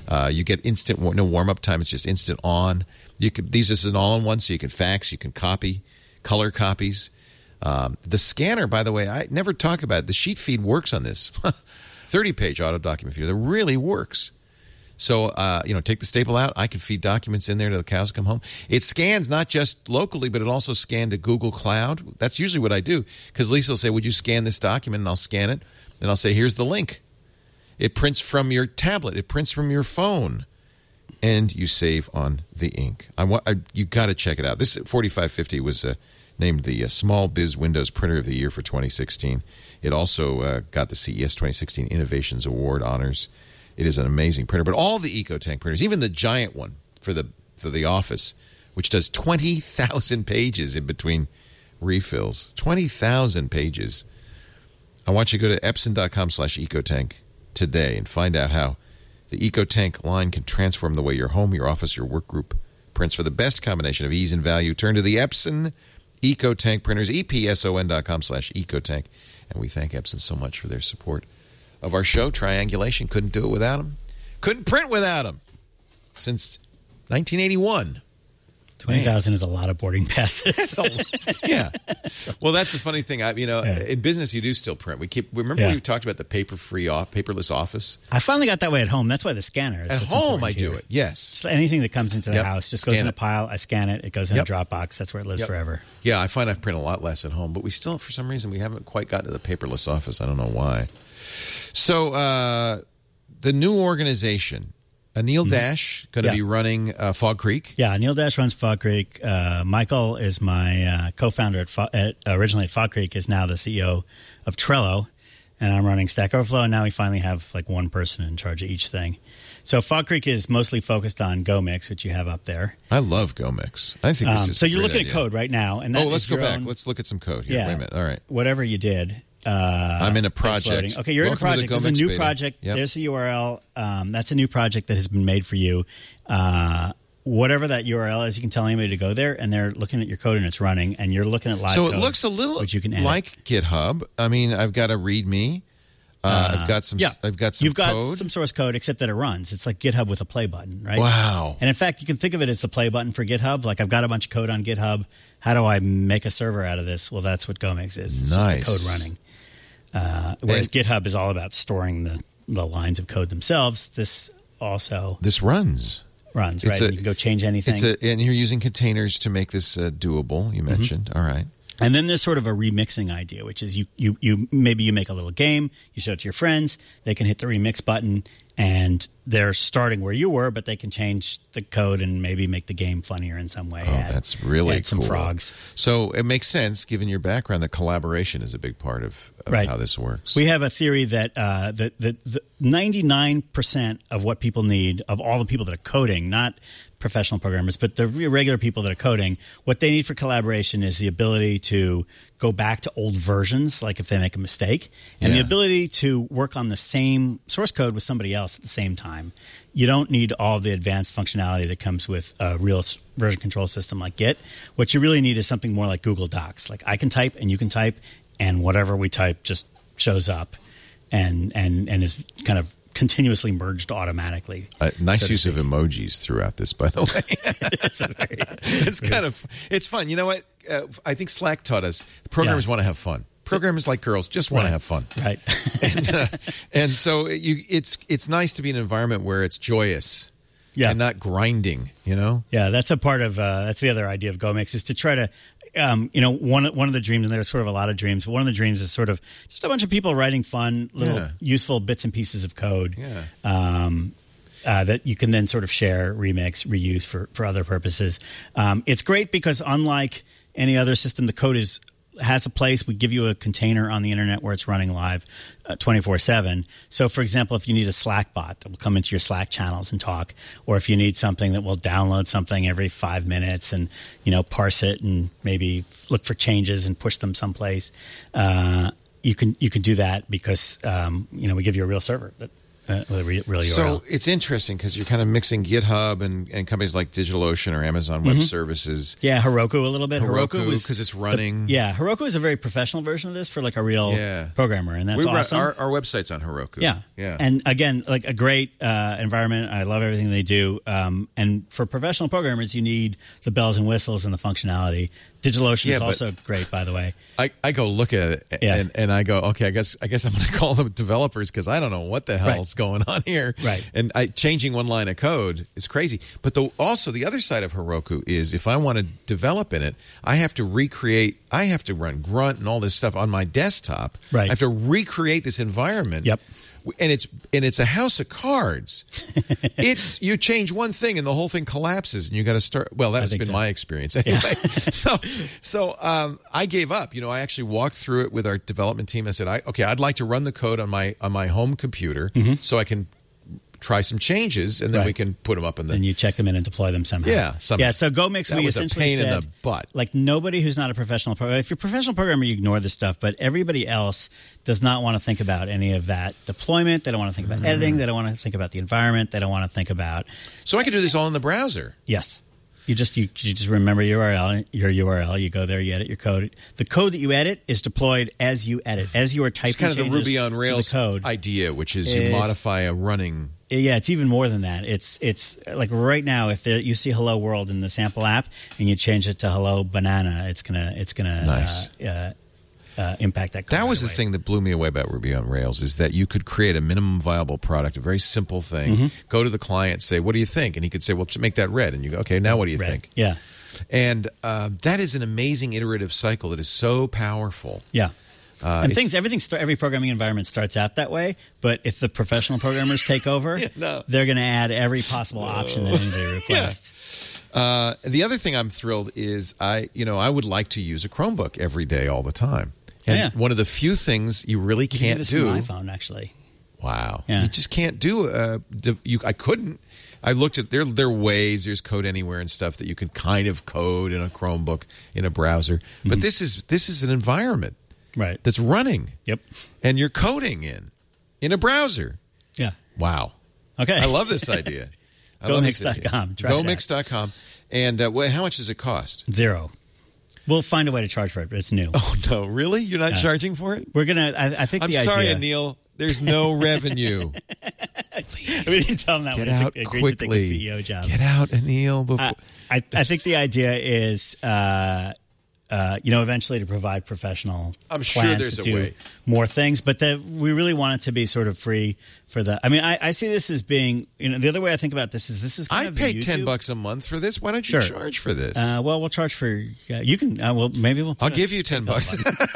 Uh, you get instant, no warm-up time. It's just instant on. You could These is an all-in-one, so you can fax, you can copy, color copies. Um, the scanner, by the way, I never talk about it. The sheet feed works on this. thirty-page auto document feeder. That really works. So, uh, you know, take the staple out. I can feed documents in there till the cows come home. It scans not just locally, but it also scans to Google Cloud. That's usually what I do, because Lisa will say, would you scan this document? And I'll scan it. Then I'll say, here's the link. It prints from your tablet. It prints from your phone. And you save on the ink. I want I, you got to check it out. This forty-five fifty was uh, named the uh, Small Biz Windows Printer of the Year for twenty sixteen. It also uh, got the C E S twenty sixteen Innovations Award honors. It is an amazing printer. But all the EcoTank printers, even the giant one for the for the office, which does twenty thousand pages in between refills. twenty thousand pages. I want you to go to Epson.com slash EcoTank today and find out how the EcoTank line can transform the way your home, your office, your work group prints. For the best combination of ease and value, turn to the Epson EcoTank printers, epson.com slash EcoTank. And we thank Epson so much for their support of our show. Triangulation, couldn't do it without them. Couldn't print without them since nineteen eighty-one. twenty thousand is a lot of boarding passes. Yeah. Well, that's the funny thing. I, you know, Yeah. in business, you do still print. We keep. Remember Yeah. we talked about the paper-free, off, paperless office? I finally got that way at home. That's why the scanner is At what's home, important I do here. it. Yes. Just anything that comes into the Yep. house just goes Scan in a it. pile. I scan it. It goes in Yep. a Dropbox. That's where it lives Yep. forever. Yeah, I find I print a lot less at home, but we still, for some reason, we haven't quite gotten to the paperless office. I don't know why. So, uh, the new organization, Anil Dash, going to Yeah. be running uh, Fog Creek. Yeah, Neil Dash runs Fog Creek. Uh, Michael is my uh, co-founder at, Fo- at originally at Fog Creek, is now the C E O of Trello, and I'm running Stack Overflow. And now we finally have like one person in charge of each thing. So Fog Creek is mostly focused on GoMix, which you have up there. I love GoMix. I think this Um, is so a you're great looking idea. at code right now, and that Oh, let's is go your back. own- Let's look at some code here. yeah, Wait a minute. All right. Whatever you did. Uh, I'm in a it's project. loading. Okay, you're Welcome to in a the project. There's a GoMix new beta. project. Yep. There's the U R L. Um, that's a new project that has been made for you. Uh, whatever that U R L is, you can tell anybody to go there, and they're looking at your code, and it's running, and you're looking at live So code, it looks a little which you can edit. like GitHub. I mean, I've got a README. Uh, I've got some. Yeah, I've got some You've got code. some source code, except that it runs. It's like GitHub with a play button, right? Wow. And in fact, you can think of it as the play button for GitHub. Like, I've got a bunch of code on GitHub. How do I make a server out of this? Well, that's what GoMix is. It's Nice. just the code running. Uh, whereas And- GitHub is all about storing the, the lines of code themselves. This also This runs. runs, It's right? a- And you can go change anything. It's a, and you're using containers to make this uh, doable. You mentioned. All right. And then there's sort of a remixing idea, which is you, you, you maybe you make a little game, you show it to your friends, they can hit the remix button, and they're starting where you were, but they can change the code and maybe make the game funnier in some way. Oh, add- that's really add some cool. frogs. So it makes sense, given your background, that collaboration is a big part of, of Right. how this works. We have a theory that uh, that that the ninety-nine percent of what people need, of all the people that are coding, not professional programmers, but the re- regular people that are coding, what they need for collaboration is the ability to go back to old versions, like if they make a mistake, and the Yeah. ability to work on the same source code with somebody else at the same time. You don't need all the advanced functionality that comes with a real s- version control system like Git. What you really need is something more like Google Docs. Like I can type and you can type, and whatever we type just shows up and and and is kind of continuously merged automatically. Uh, nice so to use of speak. emojis throughout this, by the way. It's kind of it's fun. You know what? Uh, I think Slack taught us programmers Yeah. want to have fun. Programmers like girls just want to Right. have fun, Right. and uh, and so you it's it's nice to be in an environment where it's joyous, Yeah. and not grinding. You know, Yeah, that's a part of uh, that's the other idea of GoMix is to try to, um, you know, one one of the dreams, and there's sort of a lot of dreams, but one of the dreams is sort of just a bunch of people writing fun, little Yeah. useful bits and pieces of code. Yeah. Um, uh, that you can then sort of share, remix, reuse for, for other purposes. Um, it's great because unlike any other system, the code is has a place. We give you a container on the internet where it's running live uh, twenty-four seven. So, for example, if you need a Slack bot that will come into your Slack channels and talk, or if you need something that will download something every five minutes and, you know, parse it and maybe look for changes and push them someplace, uh, you can you can do that because, um, you know, we give you a real server that uh, with a re- real U R L. So it's interesting because you're kind of mixing GitHub and, and companies like DigitalOcean or Amazon Web Mm-hmm. Services. Yeah, Heroku a little bit. Heroku was because it's running. The, yeah, Heroku is a very professional version of this for like a real Yeah. programmer, and that's we run, awesome. our, our website's on Heroku. Yeah, yeah. And again, like a great uh, environment. I love everything they do. Um, and for professional programmers, you need the bells and whistles and the functionality. DigitalOcean Yeah, is but- also great, by the way. I, I go look at it Yeah. and, and I go, okay, I guess I guess I'm going to call them developers because I don't know what the hell's Right. going on here. Right. And I, changing one line of code is crazy. But the, also the other side of Heroku is if I want to develop in it, I have to recreate. I have to run Grunt and all this stuff on my desktop. Right. I have to recreate this environment. Yep. And it's and it's a house of cards. It's you change one thing and the whole thing collapses and you got to start. Well, that's think been so. my experience anyway. so so um, I gave up. You know, I actually walked through it with our development team. I said, I, okay, I'd like to run the code on my on my home computer so I can try some changes and then Right. we can put them up in the. And you check them in and deploy them somehow. Yeah, somehow. Yeah, so GoMix, That we was a essentially pain in said, the butt. like nobody who's not a professional programmer, if you're a professional programmer, you ignore this stuff, but everybody else does not want to think about any of that deployment. They don't want to think about Mm-hmm. editing. They don't want to think about the environment. They don't want to think about, So I could do this all in the browser. yes. You just you, you just remember your U R L, your U R L. You go there, you edit your code. The code that you edit is deployed as you edit, as you are typing. It's kind of the changes Ruby on to Rails the code. idea, which is you It's- modify a running. Yeah, it's even more than that. It's it's like right now, if there, you see Hello World in the sample app and you change it to Hello Banana, it's gonna it's gonna Nice. uh, uh, uh, impact that. Code That was right the away. thing that blew me away about Ruby on Rails is that you could create a minimum viable product, a very simple thing, Mm-hmm. go to the client, say, what do you think? And he could say, well, make that red. And you go, okay, now what do you Right. think? Yeah, And um, that is an amazing iterative cycle that is so powerful. yeah. Uh, and it's- things, everything, start, every programming environment starts out that way. But if the professional programmers take over, no. they're going to add every possible option that anybody requests. Uh, the other thing I'm thrilled is I, you know, I would like to use a Chromebook every day, all the time. And Yeah. one of the few things you really You can can't do this do. from iPhone, actually. Wow. Yeah. You just can't do uh d- you I couldn't. I looked at there there are ways, there's Code Anywhere and stuff that you can kind of code in a Chromebook in a browser. Mm-hmm. But this is this is an environment Right. that's running. Yep. And you're coding in in a browser. Yeah. Wow. Okay. I love this idea. I love this Gomix dot com. idea. Try it out. Gomix dot com. And uh, wh- how much does it cost? Zero. We'll find a way to charge for it, but it's new. Oh no, really? You're not charging for it? We're gonna. I, I think I'm the sorry, idea. Anil. There's no revenue. We didn't tell him that Get when he out agreed quickly. to take the C E O job. Get out, Anil. Before Uh, I, I think the idea is, uh, uh, you know, eventually to provide professional. I'm sure plans there's to a do way. more things, but the, we really want it to be sort of free for the. I mean, I, I see this as being, you know, the other way I think about this is this is kind I of the paid ten YouTube- bucks a month for this. Why don't you Sure. charge for this? Uh, well, we'll charge for. Uh, you can. Uh, well, maybe we'll. I'll put give you ten bucks.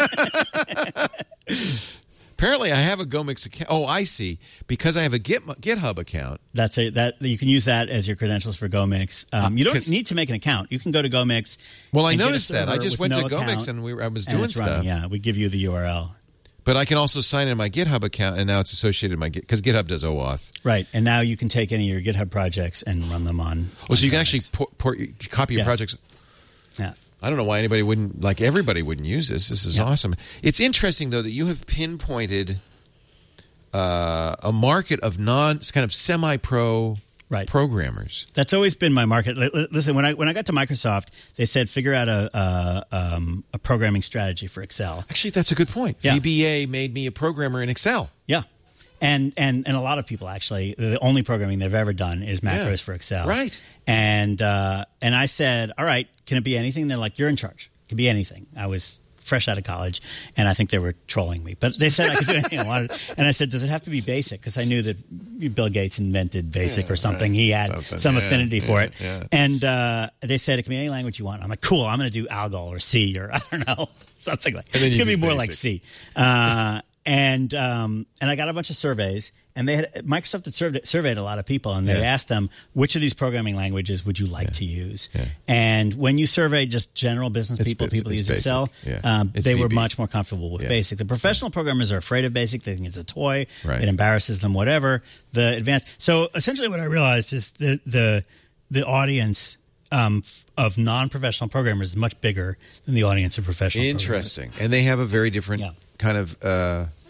Apparently, I have a Gomix account. Oh, I see. Because I have a Git, GitHub account. That's a that you can use that as your credentials for GoMix. Um, you Uh, 'cause- don't need to make an account. You can go to GoMix. Well, I and get a noticed that. I server just with went no to Gomix account, and we were, I was and doing it's running. stuff. Yeah, we give you the U R L. But I can also sign in my GitHub account, and now it's associated with my Git because GitHub does OAuth. Right, and now you can take any of your GitHub projects and run them on. Oh, so on you can GoMix. actually port, port, copy your Yeah. projects. Yeah. I don't know why anybody wouldn't, like everybody wouldn't use this. This is Yeah. awesome. It's interesting, though, that you have pinpointed uh, a market of non, kind of semi-pro Right. programmers. That's always been my market. Li- li- Listen, when I when I got to Microsoft, they said figure out a a, um, a programming strategy for Excel. Actually, that's a good point. Yeah. V B A made me a programmer in Excel. Yeah, and and and a lot of people actually, the only programming they've ever done is macros Yeah. for Excel. Right. And uh, and I said, all right, can it be anything? They're like, you're in charge. It can be anything. I was fresh out of college, and I think they were trolling me. But they said I could do anything I wanted. And I said, does it have to be BASIC? Because I knew that Bill Gates invented BASIC Yeah, or something. right. He had Something. some Yeah, affinity for yeah, it. yeah. And uh, they said, it can be any language you want. I'm like, cool, I'm going to do Algol or C or I don't know, something like And then It's you going to be do more like BASIC. C. Uh, and um, and I got a bunch of surveys, and they had Microsoft had surveyed, surveyed a lot of people, and they Yeah. asked them which of these programming languages would you like to use. Yeah. And when you survey just general business It's people, basic- people it's use basic. Excel, Yeah. um, It's they V were B. much more comfortable with Yeah. BASIC. The professional programmers are afraid of BASIC; they think it's a toy, Right. it embarrasses them, whatever. The advanced. So essentially, what I realized is the the the audience. Um, f- of non-professional programmers is much bigger than the audience of professional programmers. Interesting. And they have a very different Yeah. kind of uh,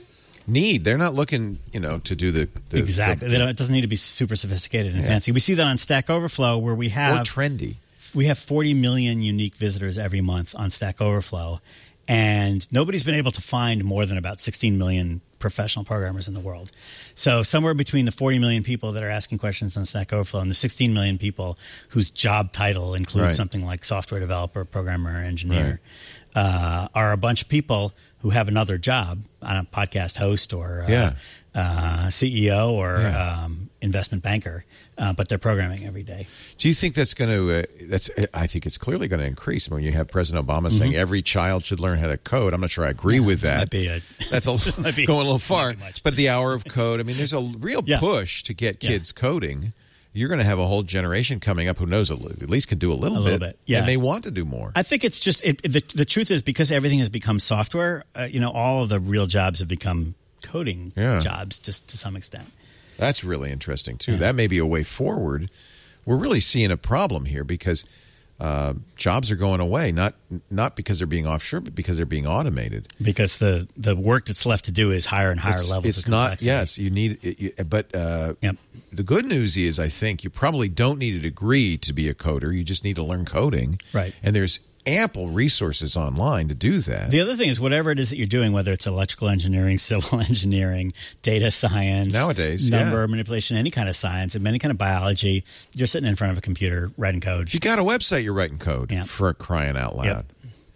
need. They're not looking, you know, to do the, the exactly. The, they don't, it doesn't need to be super sophisticated and Yeah. fancy. We see that on Stack Overflow, where we or have trendy. we have forty million unique visitors every month on Stack Overflow, and nobody's been able to find more than about sixteen million professional programmers in the world. So somewhere between the forty million people that are asking questions on Stack Overflow and the sixteen million people whose job title includes Right. something like software developer, programmer, engineer, uh, are a bunch of people who have another job, on a podcast host or uh, Yeah. uh, C E O or Yeah. um, investment banker, uh, but they're programming every day. Do you think that's going to? Uh, that's. I think it's clearly going to increase when you have President Obama saying every child should learn how to code. I'm not sure I agree with that. Might be a- that's a, might be- going a little far. might be much. But the hour of code. I mean, there's a real Yeah. push to get Yeah. kids coding. You're going to have a whole generation coming up who knows a li- at least can do a little A bit. little bit, yeah. And may want to do more. I think it's just it, the the truth is, because everything has become software. Uh, you know, all of the real jobs have become coding Yeah. jobs, just to some extent. That's really interesting, too. That may be a way forward. We're really seeing a problem here because uh, jobs are going away, not not because they're being offshore, but because they're being automated. Because the, the work that's left to do is higher and higher It's, levels it's of not, complexity. yes, you need, it, you, but uh, Yep. the good news is, I think, you probably don't need a degree to be a coder. You just need to learn coding. Right. And there's ample resources online to do that. The other thing is, whatever it is that you're doing, whether it's electrical engineering, civil engineering, data science, Nowadays, number yeah. manipulation, any kind of science, and any kind of biology, you're sitting in front of a computer writing code. If you got a website, you're writing code Yeah. for crying out loud. Yep.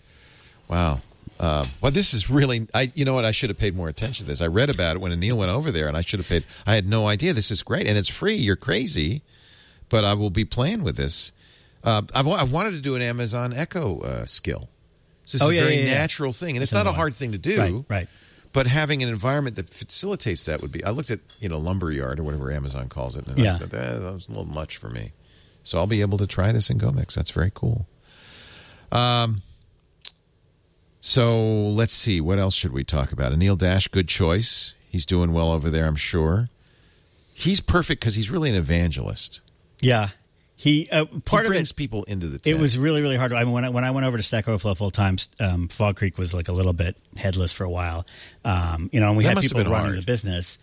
Wow. Uh, well, this is really, I, you know what? I should have paid more attention to this. I read about it when Anil went over there, and I should have paid, I had no idea. This is great, and it's free. You're crazy, but I will be playing with this. Uh, I've, I wanted to do an Amazon Echo uh, skill. This is Oh, a yeah, very yeah, yeah. natural thing, and it's That's not a another hard one. thing to do. Right, right. But having an environment that facilitates that would be. I looked at, you know, Lumberyard or whatever Amazon calls it, and Yeah. I thought that, that was a little much for me. So I'll be able to try this in GoMix. That's very cool. Um. So let's see. What else should we talk about? Anil Dash, good choice. He's doing well over there, I'm sure. He's perfect because he's really an evangelist. Yeah. He uh, part he of brings it. people into the It tent. was really, really hard. I mean, when I, when I went over to Stack Overflow full time, um, Fog Creek was like a little bit headless for a while. Um, you know, and we That had must have people been running hard. the business.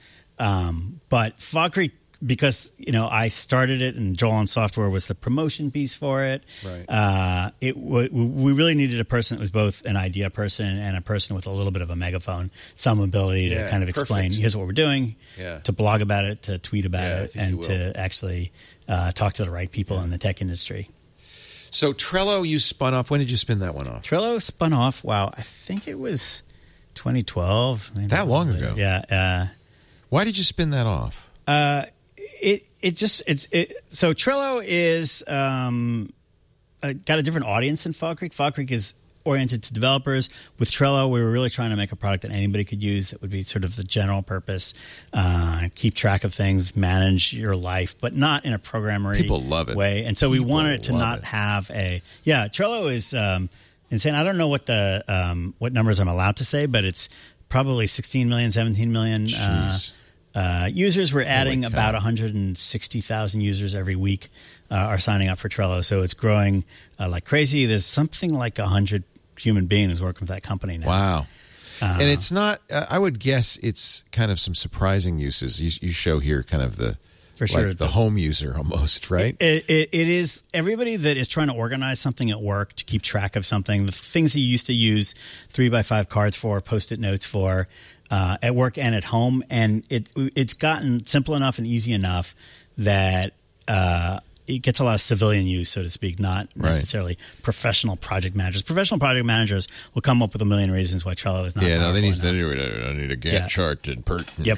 Um, but Fog Creek, because you know, I started it, and Joel on Software was the promotion piece for it. Right. Uh, it w- we really needed a person that was both an idea person and a person with a little bit of a megaphone, some ability to Yeah, kind of explain, perfect. here's what we're doing, Yeah. to blog about it, to tweet about Yeah, I it, think you and will. to actually uh, talk to the right people in the tech industry. So Trello, you spun off. When did you spin that one off? Trello spun off. Wow, I think it was twenty twelve. maybe That a long little ago? bit. Yeah. Why did you spin that off? Uh, it it just it's it. So Trello is um, uh, got a different audience than Fog Creek. Fog Creek is oriented to developers. With Trello, we were really trying to make a product that anybody could use that would be sort of the general purpose, uh, keep track of things, manage your life, but not in a programmery People love it. way. And so we People wanted it to love not it. have a yeah. Trello is um, insane. I don't know what the um, what numbers I'm allowed to say, but it's probably sixteen million, seventeen million. Uh, Jeez. uh, users. We're adding cow. about one hundred sixty thousand users every week uh, are signing up for Trello. So it's growing uh, like crazy. There's something like one hundred human beings working with that company now. Wow. and it's not, uh, I would guess it's kind of some surprising uses. You, you show here kind of the, For sure. like the home user almost, right? It, it, it is everybody that is trying to organize something at work, to keep track of something, the things you used to use three by five cards for, post-it notes for, uh, at work and at home. And it it's gotten simple enough and easy enough that uh, it gets a lot of civilian use, so to speak, not Right. necessarily professional project managers. Professional project managers will come up with a million reasons why Trello is not yeah, no, they need, powerful they enough. need, I need a Gantt Yeah. chart and per. Yep.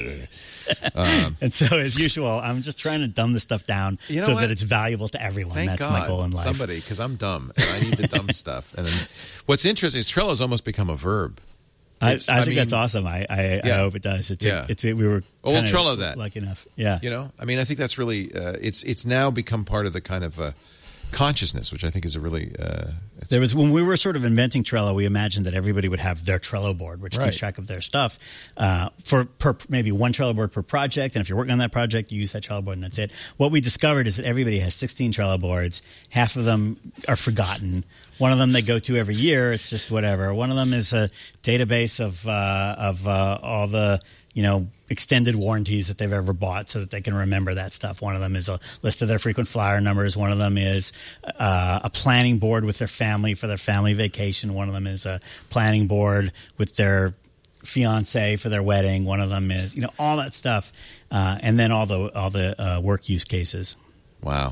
And so, as usual, I'm just trying to dumb this stuff down You know so what? that it's valuable to everyone. Thank That's God, my goal in life. somebody, because I'm dumb and I need the dumb stuff. And then, what's interesting is Trello's almost become a verb. I, I It's- think I mean- that's awesome. I, I, Yeah. I hope it does. It's, Yeah. a, it's a, we were Oh, we'll kinda Trello that. lucky enough. Yeah. You know, I mean, I think that's really uh, it's it's now become part of the kind of uh, consciousness, which I think is a really uh, it's there was when we were sort of inventing Trello, we imagined that everybody would have their Trello board, which Right. keeps track of their stuff uh, for per, maybe one Trello board per project. And if you're working on that project, you use that Trello board, and that's it. What we discovered is that everybody has sixteen Trello boards. Half of them are forgotten. One of them they go to every year. It's just whatever. One of them is a database of uh, of uh, all the you know extended warranties that they've ever bought, so that they can remember that stuff. One of them is a list of their frequent flyer numbers. One of them is uh, a planning board with their family for their family vacation. One of them is a planning board with their fiance for their wedding. One of them is you know all that stuff, uh, and then all the all the uh, work use cases. Wow.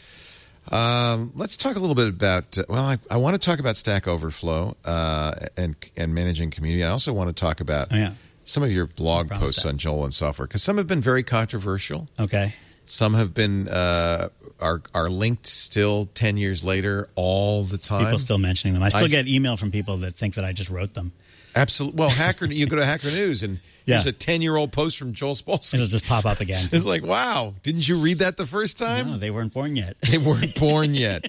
Um, let's talk a little bit about. Uh, well, I, I want to talk about Stack Overflow uh, and and managing community. I also want to talk about Oh, yeah. some of your blog Promise posts that. on Joel and Software, because some have been very controversial. Okay. Some have been uh, are are linked still ten years later all the time. People still mentioning them. I still I- get email from people that think that I just wrote them. Absolutely. Well, Hacker, you go to Hacker News and Yeah. there's a ten-year-old post from Joel Spolsky. It'll just pop up again. It's like, wow, didn't you read that the first time? No, they weren't born yet. They weren't born yet.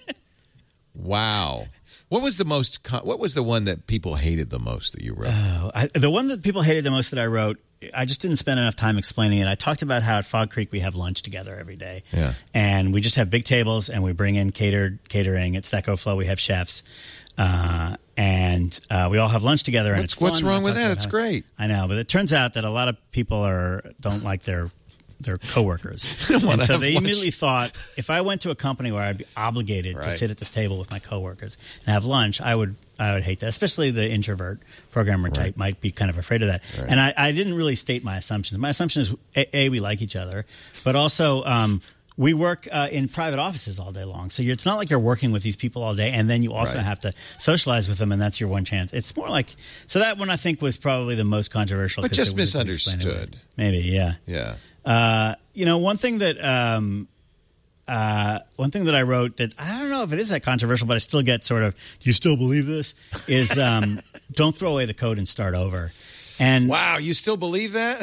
Wow. What was the most? co- What was the one that people hated the most that you wrote? Oh, I, the one that people hated the most that I wrote, I just didn't spend enough time explaining it. I talked about how at Fog Creek we have lunch together every day. Yeah. And we just have big tables and we bring in catered catering. At Stack Overflow we have chefs. Uh, and uh, we all have lunch together. And What's- it's fun. what's wrong And I with talk that? about It's how- great. I know, but it turns out that a lot of people are don't like their their coworkers. And wanna so have they lunch. immediately thought if I went to a company where I'd be obligated to Right. sit at this table with my coworkers and have lunch, I would I would hate that. Especially the introvert programmer type Right. might be kind of afraid of that. Right. And I, I didn't really state my assumptions. My assumption is a, a we like each other, but also um, we work uh, in private offices all day long. So you're, it's not like you're working with these people all day, and then you also Right. have to socialize with them, and that's your one chance. It's more like so that one I think was probably the most controversial, But 'cause just it was explained misunderstood. away. Maybe, yeah. Yeah. Uh, you know, one thing that um, uh, one thing that I wrote that I don't know if it is that controversial, but I still get sort of, do you still believe this? Is um, don't throw away the code and start over. And Wow, you still believe that?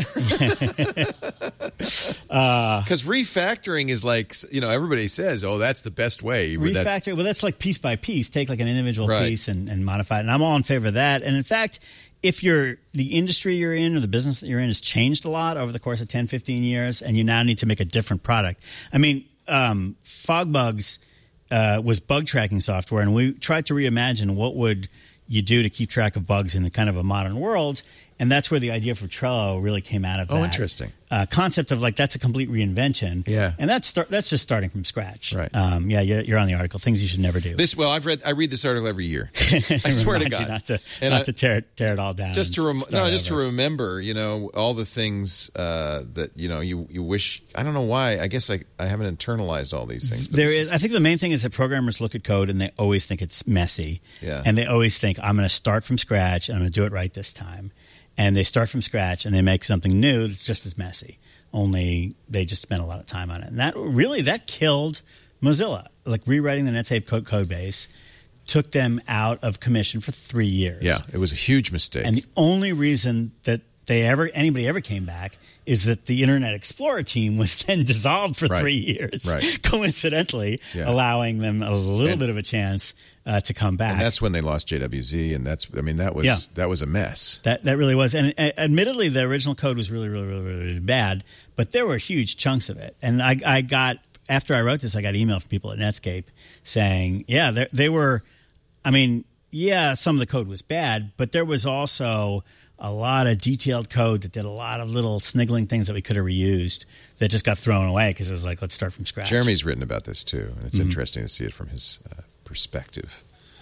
Uh, Because refactoring is like, you know, everybody says, oh, that's the best way. But that's- refactor, well, that's like piece by piece. Take like an individual Right. piece and, and modify it. And I'm all in favor of that. And in fact, if you're the industry you're in or the business that you're in has changed a lot over the course of ten, fifteen years, and you now need to make a different product. I mean, um, FogBugs uh, was bug tracking software, and we tried to reimagine what would you do to keep track of bugs in the kind of a modern world. And that's where the idea for Trello really came out of Oh, that. interesting. Uh, concept of like, that's a complete reinvention. Yeah. And that's start, that's just starting from scratch. Right. Um, yeah, you're, you're on the article. Things you should never do. This, well, I've read, I read this article every year. I swear to Remind you God. Not to, And not I- to tear, it- tear it all down. just and to rem- start no, just to over. remember, you know, all the things uh, that you know you you wish. I don't know why. I guess I I haven't internalized all these things. But There this is, I think the main thing is that programmers look at code and they always think it's messy. Yeah. And they always think, I'm going to start from scratch and I'm going to do it right this time. And they start from scratch and they make something new that's just as messy. Only they just spent a lot of time on it. And that really, that killed Mozilla. Like rewriting the Netscape code, code base took them out of commission for three years. Yeah, it was a huge mistake. And the only reason that they ever anybody ever came back is that the Internet Explorer team was then dissolved for Right. three years, Right. coincidentally, Yeah. allowing them a little And- bit of a chance uh, to come back. and that's when they lost J W Z, and that's I mean that was Yeah. that was a mess. That that really was, and uh, admittedly, the original code was really, really, really, really, really bad. But there were huge chunks of it, and I, I got after I wrote this, I got email from people at Netscape saying, "Yeah, they, they were. I mean, yeah, some of the code was bad, but there was also a lot of detailed code that did a lot of little sniggling things that we could have reused that just got thrown away because it was like, let's start from scratch." Jeremy's written about this too, and it's Mm-hmm. interesting to see it from his uh, perspective.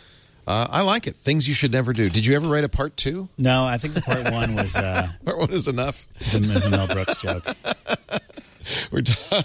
Uh, I like it. Things you should never do. Did you ever write a part two? No, I think the part one was uh, Part one is enough. was a, was a Mel Brooks joke. We're done.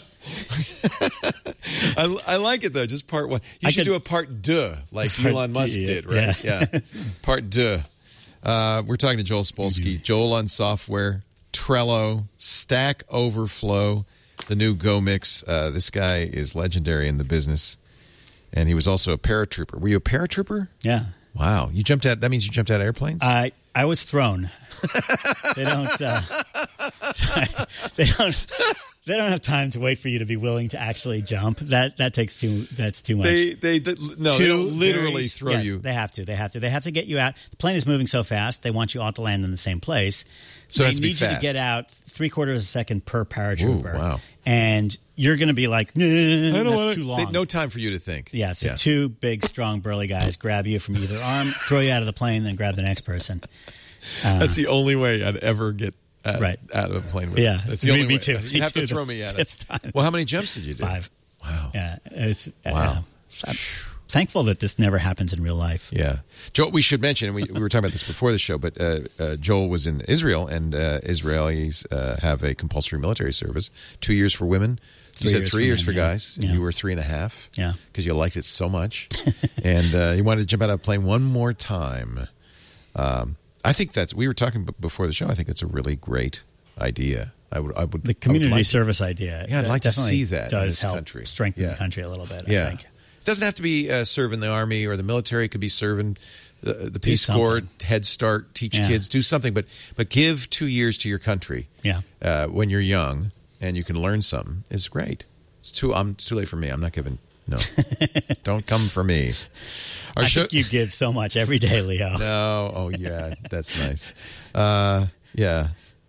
I, I like it though. Just part one. You I should could- do a part deux, like Part Elon Musk deux, did, right? yeah. Yeah. Part deux. Uh, we're talking to Joel Spolsky. Joel on software, Trello, Stack Overflow, the new Go Mix. Uh, this guy is legendary in the business, and he was also a paratrooper. Were you a paratrooper? Yeah. Wow, you jumped out. That means you jumped out of airplanes. I I was thrown. they don't. Uh, they don't. They don't have time to wait for you to be willing to actually jump. That that takes too. That's too much. They they, they no, Two they don't literally very- throw yes, you. They have to. They have to. They have to get you out. The plane is moving so fast. They want you all to land in the same place. So it they has to be need you to fast. get out three quarters of a second per paratrooper. Ooh, wow. And you're going to be like, nah, I don't that's wanna, too long. They, no time for you to think. Yeah, so two big, strong, burly guys grab you from either arm, throw you out of the plane, then grab the next person. Uh, That's the only way I'd ever get out, Right. out of a plane with Yeah, you. That's the me- only me way. too. You Me have too, to the throw me at it. fifth time. Well, how many jumps did you do? Five. Wow. Yeah, it's, Wow. uh, I'm thankful that this never happens in real life. Yeah. Joel, we should mention, and we, we were talking about this before the show, but uh, uh, Joel was in Israel, and uh, Israelis uh, have a compulsory military service. Two years for women. Three you said years three for years men, for yeah. guys. Yeah. You were three and a half. Yeah. Because you liked it so much. and uh, you wanted to jump out of a plane one more time. Um, I think that's, we were talking b- before the show, I think that's a really great idea. I would, I would, The community I would like service idea. Yeah, I'd that like to definitely see that in does this help country. strengthen Yeah. the country a little bit, Yeah. I think. It doesn't have to be uh, serving the Army or the military. It could be serving the, the Peace Corps, something. Head Start, teach Yeah. kids, do something. But but give two years to your country Yeah. uh, when you're young and you can learn something. It's great. It's too, um, it's too late for me. I'm not giving, no. Don't come for me. Our I show, think you give so much every day, Leo. no. Oh, yeah. That's nice. Uh, yeah.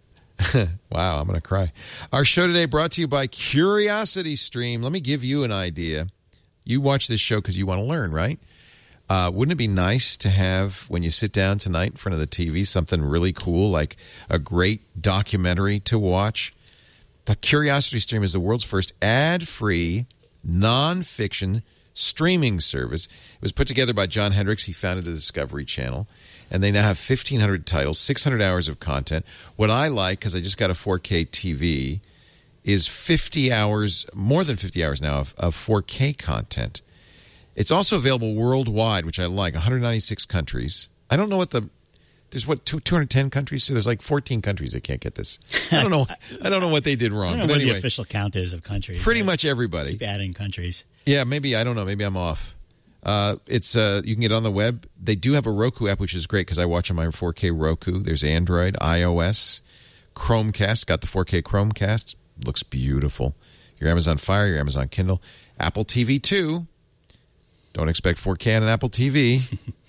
Wow, I'm going to cry. Our show today brought to you by Curiosity Stream. Let me give you an idea. You watch this show because you want to learn, right? Uh, wouldn't it be nice to have, when you sit down tonight in front of the T V, something really cool, like a great documentary to watch? The Curiosity Stream is the world's first ad-free, non-fiction streaming service. It was put together by John Hendricks. He founded the Discovery Channel. And they now have fifteen hundred titles, six hundred hours of content. What I like, because I just got a four K T V, is fifty hours, more than fifty hours now, of, of four K content. It's also available worldwide, which I like, one hundred ninety-six countries. I don't know what the... There's, what, two, two hundred ten countries? So there's like fourteen countries that can't get this. I don't know I don't know what they did I wrong. don't know But what anyway, the official count is of countries. pretty I much everybody. keep adding countries. Yeah, maybe. I don't know. Maybe I'm off. Uh, it's uh, you can get it on the web. They do have a Roku app, which is great because I watch on my four K Roku. There's Android, iOS, Chromecast. Got the four K Chromecast. Looks beautiful. Your Amazon Fire, your Amazon Kindle, Apple T V too. Don't expect four K on an Apple T V.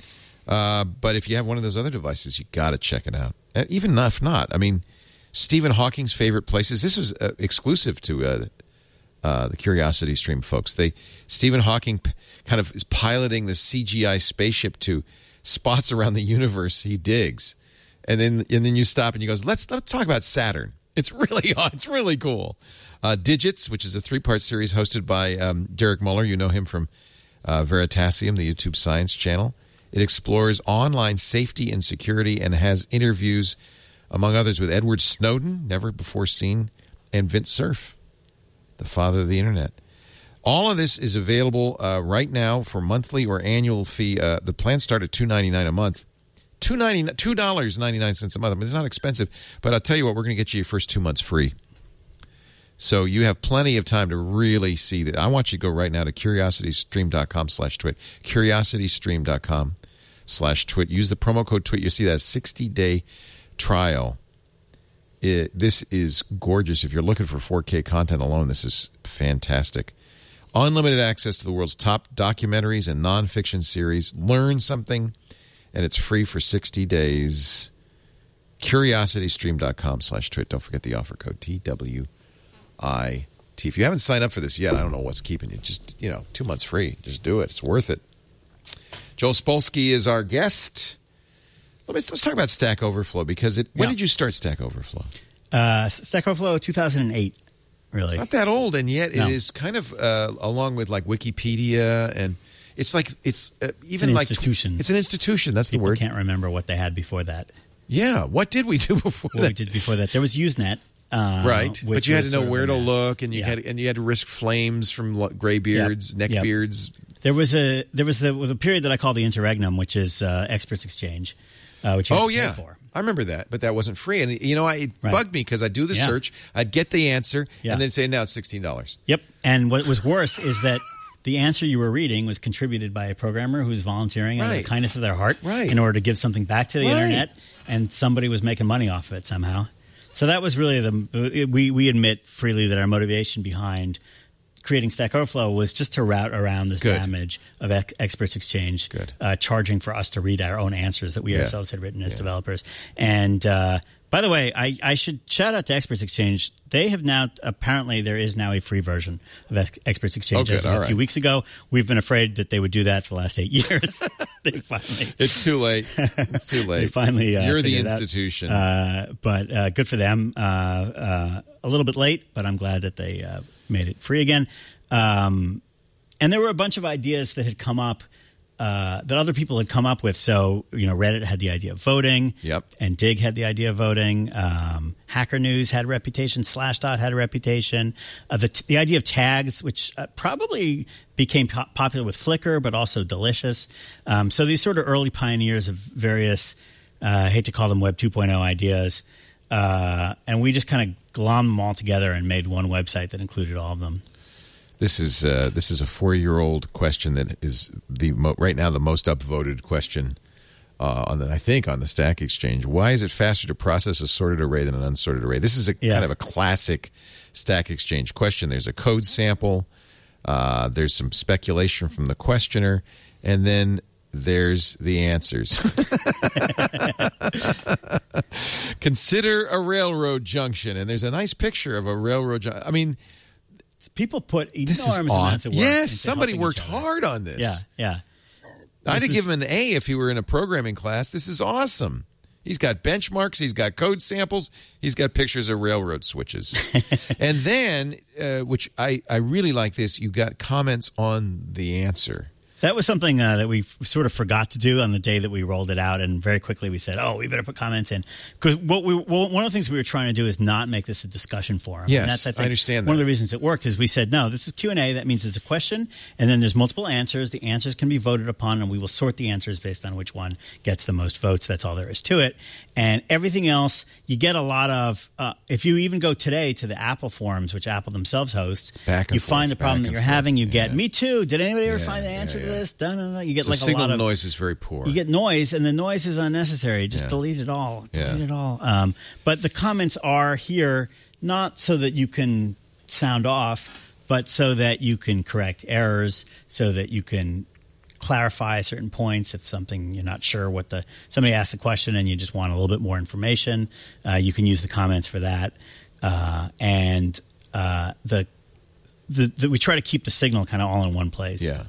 uh, but if you have one of those other devices, you got to check it out. And even if not, I mean, Stephen Hawking's favorite places. This was uh, exclusive to uh, uh, the Curiosity Stream folks. They Stephen Hawking p- kind of is piloting the C G I spaceship to spots around the universe he digs, and then and then you stop and you goes, let's let's talk about Saturn. It's really it's really cool. Uh, Digits, which is a three part series hosted by um, Derek Muller. You know him from uh, Veritasium, the YouTube science channel. It explores online safety and security and has interviews, among others, with Edward Snowden, never before seen, and Vint Cerf, the father of the internet. All of this is available uh, right now for monthly or annual fee. Uh, the plans start at two dollars and ninety-nine cents a month. two dollars and ninety-nine cents a month. I mean, it's not expensive, but I'll tell you what, we're going to get you your first two months free. So you have plenty of time to really see that. I want you to go right now to curiositystream.com slash twit. Curiositystream.com slash twit. Use the promo code twit. You see that sixty-day trial. It, this is gorgeous. If you're looking for four K content alone, this is fantastic. Unlimited access to the world's top documentaries and nonfiction series. Learn something, and it's free for sixty days. Curiositystream.com slash twit. Don't forget the offer code T W I T. If you haven't signed up for this yet, I don't know what's keeping you. Just, you know, two months free. Just do it. It's worth it. Joel Spolsky is our guest. Let me, let's talk about Stack Overflow, because it, when Yeah. did you start Stack Overflow? Uh, Stack Overflow two thousand eight, really. It's not that old, and yet No. it is kind of uh, along with like Wikipedia, and it's like it's uh, even an like institution. It's an institution. That's People the word. can't remember what they had before that. Yeah. What did we do before What that? we did before that. There was Usenet. Uh, Right, which but you had to was know sort of where a to mess. look, and you Yeah. had and you had to risk flames from lo- graybeards, Yep. Yep. neckbeards. There was a there was the, the period that I call the interregnum, which is uh, Experts Exchange, uh, which you have Oh to yeah, pay for. I remember that, but that wasn't free. And you know, I, it Right. bugged me because I'd do the Yeah. search, I'd get the answer, Yeah. and then say, "Now it's sixteen dollars." Yep. And what was worse is that the answer you were reading was contributed by a programmer who's volunteering out of Right. the kindness of their heart Right. in order to give something back to the Right. internet, and somebody was making money off of it somehow. So that was really the we we admit freely that our motivation behind creating Stack Overflow was just to route around this Good. damage of Ex- Experts Exchange, Good. Uh, charging for us to read our own answers that we Yeah. ourselves had written as Yeah. developers. And uh, by the way, I, I should shout out to Experts Exchange. They have now, apparently there is now a free version of Ex- Experts Exchange. Oh, good. As of All a right. few weeks ago, we've been afraid that they would do that for the last eight years. They finally... It's too late. It's too late. They finally, uh, You're the figured it out. institution. Uh, but uh, good for them. Uh, uh, a little bit late, but I'm glad that they uh, made it free again. Um, and there were a bunch of ideas that had come up uh, that other people had come up with. So, you know, Reddit had the idea of voting. Yep. And Dig had the idea of voting. Um, Hacker News had a reputation. Slashdot had a reputation. Uh, the, t- the idea of tags, which uh, probably became po- popular with Flickr, but also Delicious. Um, so these sort of early pioneers of various, uh, I hate to call them Web two point oh ideas. Uh, and we just kind of glommed them all together and made one website that included all of them. This is uh, this is a four-year-old question that is the mo- right now the most upvoted question uh, on the, I think on the Stack Exchange. Why is it faster to process a sorted array than an unsorted array? This is a Yeah. kind of a classic Stack Exchange question. There's a code sample, uh, there's some speculation from the questioner, and then there's the answers. Consider a railroad junction, and there's a nice picture of a railroad junction. I mean. People put This is enormous amounts awesome. of work. Yes, into somebody helping worked each other. hard on this. Yeah, yeah. I'd This have is- given him an A if he were in a programming class. This is awesome. He's got benchmarks. He's got code samples. He's got pictures of railroad switches. And then, uh, which I, I really like this, you got comments on the answer. That was something uh, that we sort of forgot to do on the day that we rolled it out, and very quickly we said, "Oh, we better put comments in," because what we well, one of the things we were trying to do is not make this a discussion forum. Yes, and that's, I, think, I understand One that. of the reasons it worked is we said, "No, this is Q and A. That means there's a question, and then there's multiple answers. The answers can be voted upon, and we will sort the answers based on which one gets the most votes. That's all there is to it. And everything else, you get a lot of. Uh, if you even go today to the Apple forums, which Apple themselves hosts, Back and you find forth, the problem back that you're and forth. having. You get Yeah. me too. Did anybody ever Yeah, find the yeah, answer to yeah. this? Dun, dun, dun. You get So like a signal lot of noise is very poor. you get noise, and the noise is unnecessary. Just Yeah. delete it all. Delete Yeah. it all. Um, but the comments are here not so that you can sound off, but so that you can correct errors, so that you can clarify certain points. If something you're not sure what the somebody asks a question and you just want a little bit more information, uh, you can use the comments for that. Uh, and uh, the, the the we try to keep the signal kind of all in one place. Yeah.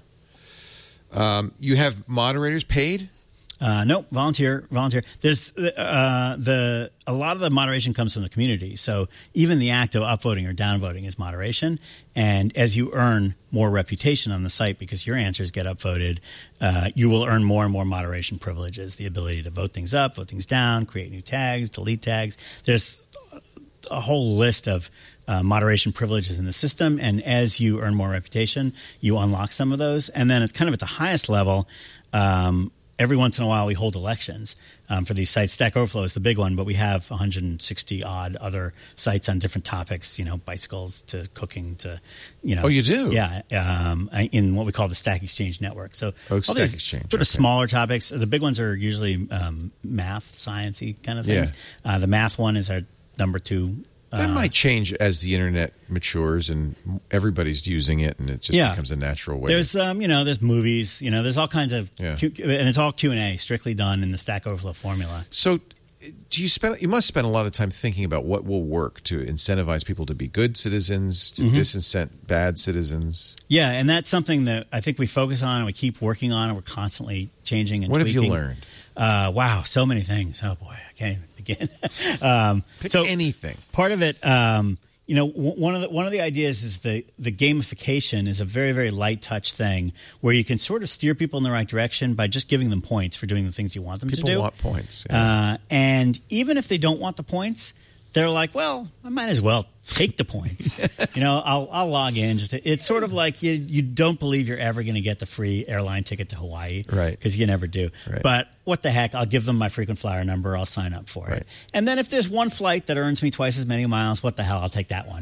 Um, you have moderators paid? Uh, no, volunteer, volunteer. There's uh, the a lot of the moderation comes from the community. So even the act of upvoting or downvoting is moderation. And as you earn more reputation on the site because your answers get upvoted, uh, you will earn more and more moderation privileges. The ability to vote things up, vote things down, create new tags, delete tags. There's a whole list of uh, moderation privileges in the system, and as you earn more reputation, you unlock some of those. And then, it's kind of at the highest level, um, every once in a while we hold elections um, for these sites. Stack Overflow is the big one, but we have one hundred sixty odd other sites on different topics. You know, bicycles to cooking to, you know. Oh, you do? Yeah, um, in what we call the Stack Exchange network. So Oh, all Stack these Exchange, sort of okay. smaller topics. The big ones are usually um, math, sciencey kind of things. Yeah. Uh, the math one is our number two. That Uh, might change as the internet matures and everybody's using it, and it just Yeah. becomes a natural way. There's, um, you know, there's movies, you know, there's all kinds of, Yeah. Q, and it's all Q and A, strictly done in the Stack Overflow formula. So, do you spend? You must spend a lot of time thinking about what will work to incentivize people to be good citizens, to Mm-hmm. disincent bad citizens. Yeah, and that's something that I think we focus on and we keep working on, and we're constantly changing and What have you tweaking. learned? Uh, wow, so many things. Oh boy, I can't even begin. um, Pick so anything. part of it, um, you know, w- one of the one of the ideas is the the gamification is a very very light touch thing where you can sort of steer people in the right direction by just giving them points for doing the things you want them People to do. want points. Yeah. Uh, and even if they don't want the points, they're like, well, I might as well take the points. you know, I'll I'll log in. Just to, it's sort of like you you don't believe you're ever going to get the free airline ticket to Hawaii, Right. Because you never do. Right. But what the heck? I'll give them my frequent flyer number. I'll sign up for Right. it. And then if there's one flight that earns me twice as many miles, what the hell? I'll take that one.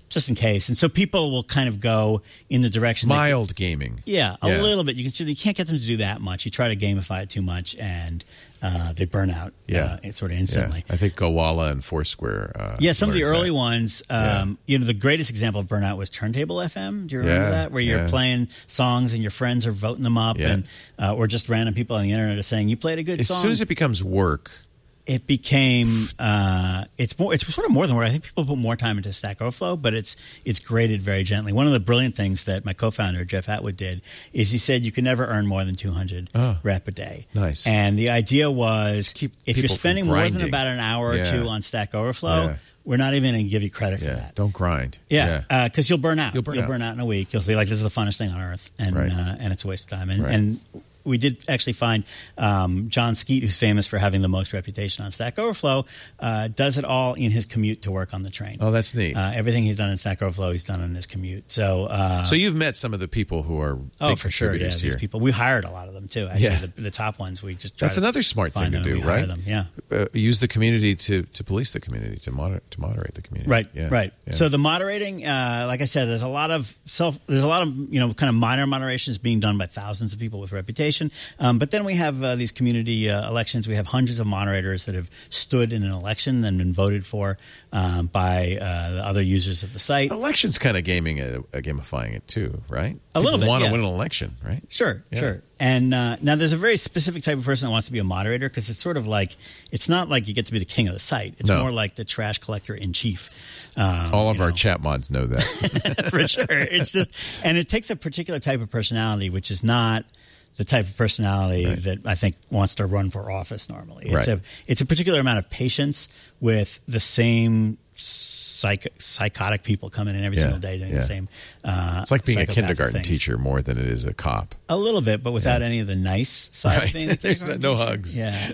just in case. And so people will kind of go in the direction. Mild that, gaming. Yeah, a Yeah. little bit. You can see you can't get them to do that much. You try to gamify it too much, and uh, they burn out. Yeah. uh, sort of instantly. Yeah. I think Gowalla and Foursquare. Uh, Yeah, some of the learned early that. ones, um, Yeah. you know, the greatest example of burnout was Turntable F M. Do you remember Yeah, that? Where you're yeah. playing songs and your friends are voting them up, Yeah. and uh, or just random people on the internet are saying, you played a good As song. soon as it becomes work, it became, uh, it's more, it's sort of more than work. I think people put more time into Stack Overflow, but it's it's graded very gently. One of the brilliant things that my co-founder, Jeff Atwood, did is he said you can never earn more than two hundred Oh. rep a day. Nice. And the idea was Keep if you're people from spending more than grinding. about an hour Yeah. or two on Stack Overflow, Yeah. we're not even going to give you credit for yeah, that. don't grind. Yeah, because you'll burn out. You'll burn out. in a week. You'll be like, "This is the funnest thing on earth," and Right. uh, and it's a waste of time. And, Right. and we did actually find um, John Skeet, who's famous for having the most reputation on Stack Overflow, uh, does it all in his commute to work on the train. Oh, that's neat. Uh, everything he's done in Stack Overflow, he's done in his commute. So, uh, So you've met some of the people who are oh, big for sure, yeah, contributors these here. people. We hired a lot of them too. Actually, Yeah. the, the top ones we just try That's to another smart thing find to them and do, we hire right? them, yeah. Uh, use the community to, to police the community, to moder- to moderate the community. Right, Yeah. right. Yeah. So the moderating, uh, like I said, there's a lot of self. There's a lot of you know kind of minor moderations being done by thousands of people with reputation. Um, but then we have uh, these community uh, elections. We have hundreds of moderators that have stood in an election and been voted for um, by uh, the other users of the site. Elections kind of gaming it, uh, gamifying it too, right? A little bit, want to yeah. win an election, right? Sure, Yeah. sure. And uh, now there's a very specific type of person that wants to be a moderator because it's sort of like it's not like you get to be the king of the site. It's No. more like the trash collector in chief. Um, All of you our know. chat mods know that. For sure. It's just, and it takes a particular type of personality, which is not the type of personality Right. that I think wants to run for office normally. It's Right. a, it's a particular amount of patience with the same psych, psychotic people coming in every Yeah, single day doing yeah. the same. Uh, It's like being a psychopathic kindergarten things. teacher more than it is a cop. A little bit, but without any of the nice side Right. of being a There's kindergarten no teacher. hugs. Yeah,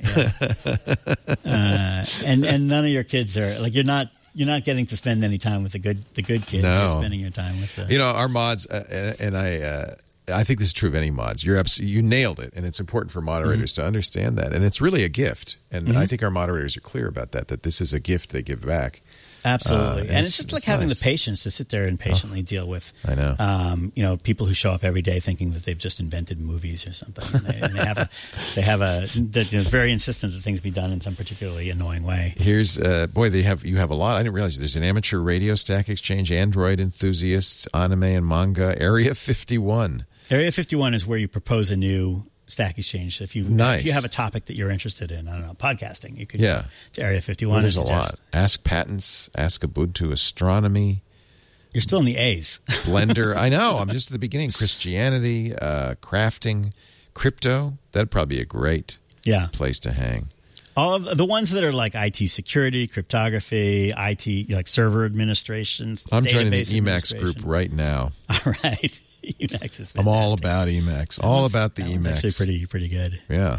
yeah. uh, and and none of your kids are like you're not. You're not getting to spend any time with the good the good kids. No. You're spending your time with the You know, our mods, uh, and, and I, uh, I think this is true of any mods. You're abs- you nailed it, and it's important for moderators Mm-hmm. to understand that, and it's really a gift. And I think our moderators are clear about that. That this is a gift they give back. Absolutely, Uh, and it's- it's just it's like having nice. the patience to sit there and patiently deal with. I know. Um, you know, people who show up every day thinking that they've just invented movies or something. And they, and they have a, they have a, they're they're very insistent that things be done in some particularly annoying way. Here's uh, boy, they have you have a lot. I didn't realize there's an amateur radio stack exchange, Android enthusiasts, anime and manga, Area fifty-one. Area fifty-one is where you propose a new Stack Exchange. If you Nice. if you have a topic that you're interested in, I don't know, podcasting, you could Yeah. go to Area fifty-one. Well, there's a and lot. suggest- Ask Patents, Ask Ubuntu Astronomy, You're still in the A's. Blender. I know. I'm just at the beginning. Christianity, uh, crafting, crypto. That'd probably be a great Yeah. place to hang. All of the ones that are like I T security, cryptography, I T, like server administrations. I'm joining the database Emacs group administration. right now. All right. Emacs is fantastic. I'm all about Emacs. That All one's- about the that one's Emacs. Actually, pretty pretty good. Yeah,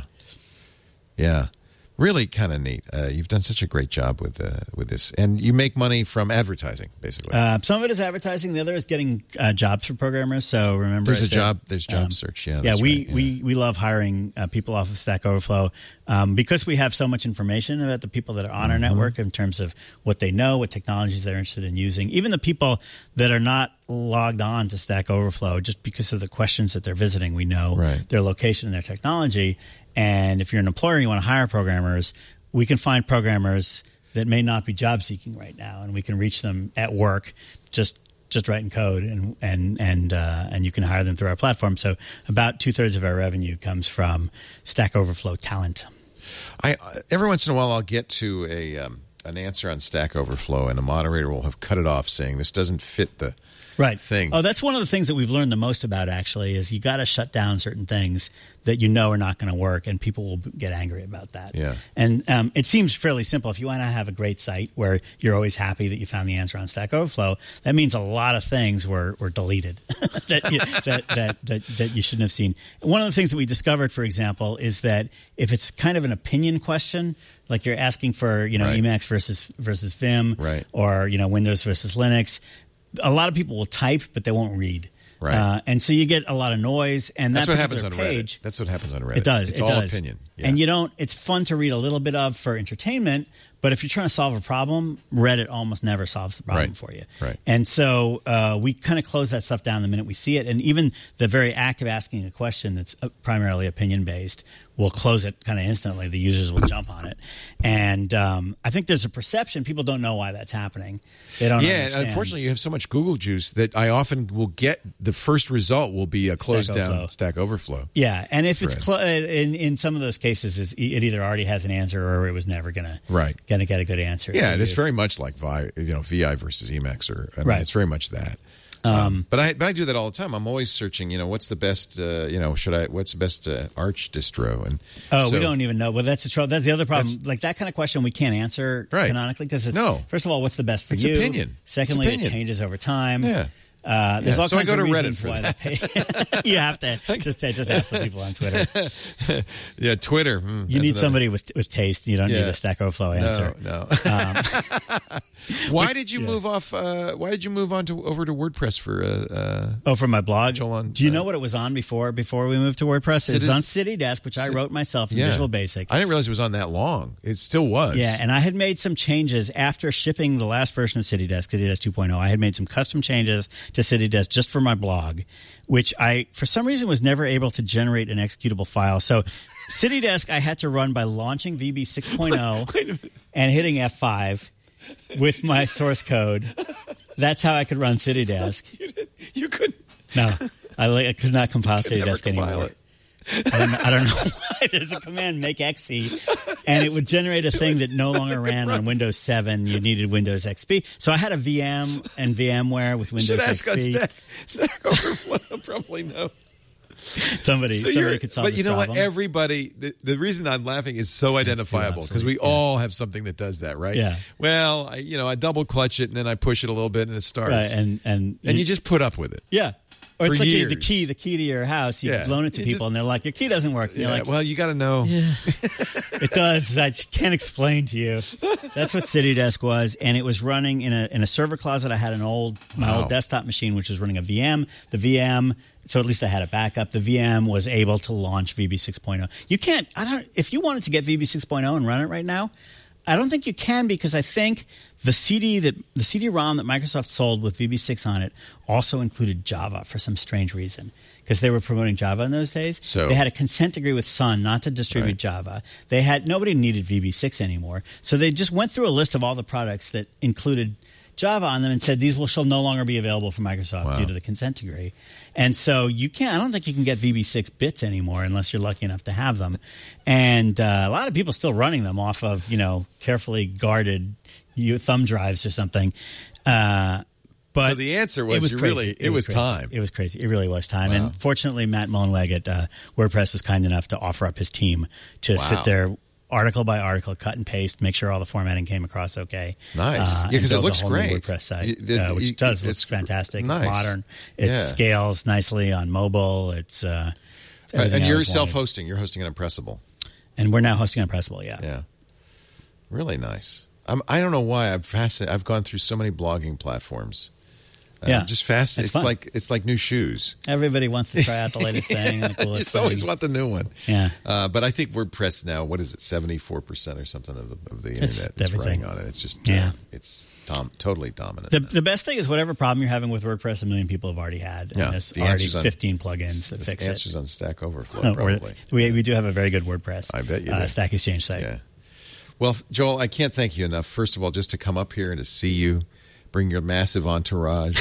yeah, really kind of neat. Uh, you've done such a great job with uh, with this, and you make money from advertising, basically. Uh, some of it is advertising. The other is getting uh, jobs for programmers. So remember, There's I a said, job- there's job um, search. Yeah, yeah. that's We right, yeah. we we love hiring uh, people off of Stack Overflow um, because we have so much information about the people that are on our Mm-hmm. network in terms of what they know, what technologies they're interested in using. Even the people that are not logged on to Stack Overflow, just because of the questions that they're visiting, we know Right. their location and their technology. And if you're an employer and you want to hire programmers, we can find programmers that may not be job seeking right now, and we can reach them at work just just writing code, and and and uh, and you can hire them through our platform. So about two thirds of our revenue comes from Stack Overflow talent. I every once in a while I'll get to a um, an answer on Stack Overflow, and a moderator will have cut it off, saying this doesn't fit the Right. thing. Oh, that's one of the things that we've learned the most about, actually, is you got to shut down certain things that you know are not going to work, and people will get angry about that. Yeah. And um, it seems fairly simple. If you want to have a great site where you're always happy that you found the answer on Stack Overflow, that means a lot of things were, were deleted that, you, that, that, that, that you shouldn't have seen. One of the things that we discovered, for example, is that if it's kind of an opinion question, like you're asking for, you know, Right. Emacs versus versus Vim, Right. or, you know, Windows versus Linux, a lot of people will type, but they won't read. Right. Uh, and so you get a lot of noise. And That's that what happens on particular page, Reddit. That's what happens on Reddit. It does. It's it all does. opinion. Yeah. And you don't. It's fun to read a little bit of for entertainment, But if you're trying to solve a problem, Reddit almost never solves the problem Right. for you. Right. And so uh, we kind of close that stuff down the minute we see it. And even the very act of asking a question that's uh, primarily opinion-based, we'll close it kind of instantly. The users will jump on it. And um, I think there's a perception. People don't know why that's happening. They don't Yeah, understand. unfortunately, you have so much Google juice that I often will get the first result will be a closed down Overflow. Stack Overflow. Yeah, and if it's Thread. cl- in in some of those cases, it's, it either already has an answer or it was never gonna Right. gonna get a good answer. Yeah, So it is you- very much like Vi, you know, V I versus Emacs, or I mean, Right. it's very much that. Um, but I but I do that all the time. I'm always searching. You know, what's the best? Uh, you know, should I? What's the best uh, Arch distro? And Oh, so- we don't even know. Well, that's the trouble. That's the other problem. That's- like that kind of question, we can't answer Right. canonically because No. First of all, what's the best for It's you? opinion. Secondly, It's opinion. it changes over time. Yeah. Uh, there's Yeah, all so I kinds go of to Reddit reasons for why that. they pay. You have to just just ask the people on Twitter. yeah, Twitter. mm, You that's need another- somebody with with taste. You don't Yeah. need a Stack Overflow answer. No, no. why did you move off? Uh, why did you move on to over to WordPress for? Uh, uh, Oh, for my blog. Joel on, Do you uh, know what it was on before? Before we moved to WordPress, it was Citis- on CityDesk, which I Cit- wrote myself in yeah. Visual Basic. I didn't realize it was on that long. It still was. Yeah, and I had made some changes after shipping the last version of CityDesk, CityDesk two point oh. I had made some custom changes to CityDesk just for my blog, which I, for some reason, was never able to generate an executable file. So CityDesk I had to run by launching V B six point oh and hitting F five with my source code. That's how I could run CityDesk. you couldn't. No, I, like, I could not compile Could never CityDesk compile anymore. it. I don't, know, I don't know why. There's a command, make X E, and it would generate a thing that no longer ran on Windows seven. You needed Windows X P. So I had a V M and VMware with Windows Should ask on X P. Stack, Stack Overflow. Probably no. Somebody, So somebody you're- could solve but this you know problem. what? Everybody, the, the reason I'm laughing is so identifiable because we obsolete, yeah. all have something that does that, right? Yeah. Well, I, you know, I double clutch it and then I push it a little bit and it starts, Right, and and and you just put up with it. yeah. Or for it's like you- years. the key, the key to your house. You Yeah. loan it to You people, just- and they're like, "Your key doesn't work." And Yeah. you're like, well, you got to know. Yeah, it does. I just can't explain to you. That's what CityDesk was, and it was running in a in a server closet. I had an old my Wow. old desktop machine, which was running a V M. The V M, so at least I had a backup. The V M was able to launch V B six point oh. You can't. I don't. If you wanted to get V B six point oh and run it right now, I don't think you can because I think the C D that the C D-ROM that Microsoft sold with V B six on it also included Java for some strange reason because they were promoting Java in those days. So- they had a consent decree with Sun not to distribute Right. Java. They had nobody needed V B six anymore, so they just went through a list of all the products that included Java on them and said these will shall no longer be available for Microsoft Wow. due to the consent decree. And so you can't. I don't think you can get V B six bits anymore unless you're lucky enough to have them. And uh, a lot of people still running them off of you know carefully guarded you, thumb drives or something. Uh, but So the answer it was, was you crazy. really, it, was crazy. time. It was crazy. It really was time. Wow. And fortunately, Matt Mullenweg at uh, WordPress was kind enough to offer up his team to Wow. sit there article by article, cut and paste, make sure all the formatting came across okay. Nice. Uh, Yeah, 'cause and it build a looks whole new great. WordPress site, You- the- uh, which you- does look it's fantastic. nice. It's modern. It Yeah. scales nicely on mobile. It's uh, Uh, everything and I you're always wanted. self-hosting. You're hosting on Impressible. And we're now hosting on Pressable. Yeah. Yeah. Really nice. I'm, I don't know why I'm fascinated. I've gone through so many blogging platforms. Uh, Yeah. just fascinating. It's It's, fun. like it's like new shoes. Everybody wants to try out the latest thing. And the You coolest just always thing. want the new one. Yeah. Uh, but I think WordPress now, what is it, seventy-four percent or something of the, of the internet is everything. running on it. It's just, Yeah. uh, it's dom- totally dominant. The, the best thing is whatever problem you're having with WordPress, a million people have already had. Yeah, And there's the already answer's on- fifteen plugins that There's fix answers it. on Stack Overflow, Or- probably. we, we do have a very good WordPress I bet you uh, do. Stack Exchange site. Yeah. Well, Joel, I can't thank you enough. First of all, just to come up here and to see you, bring your massive entourage,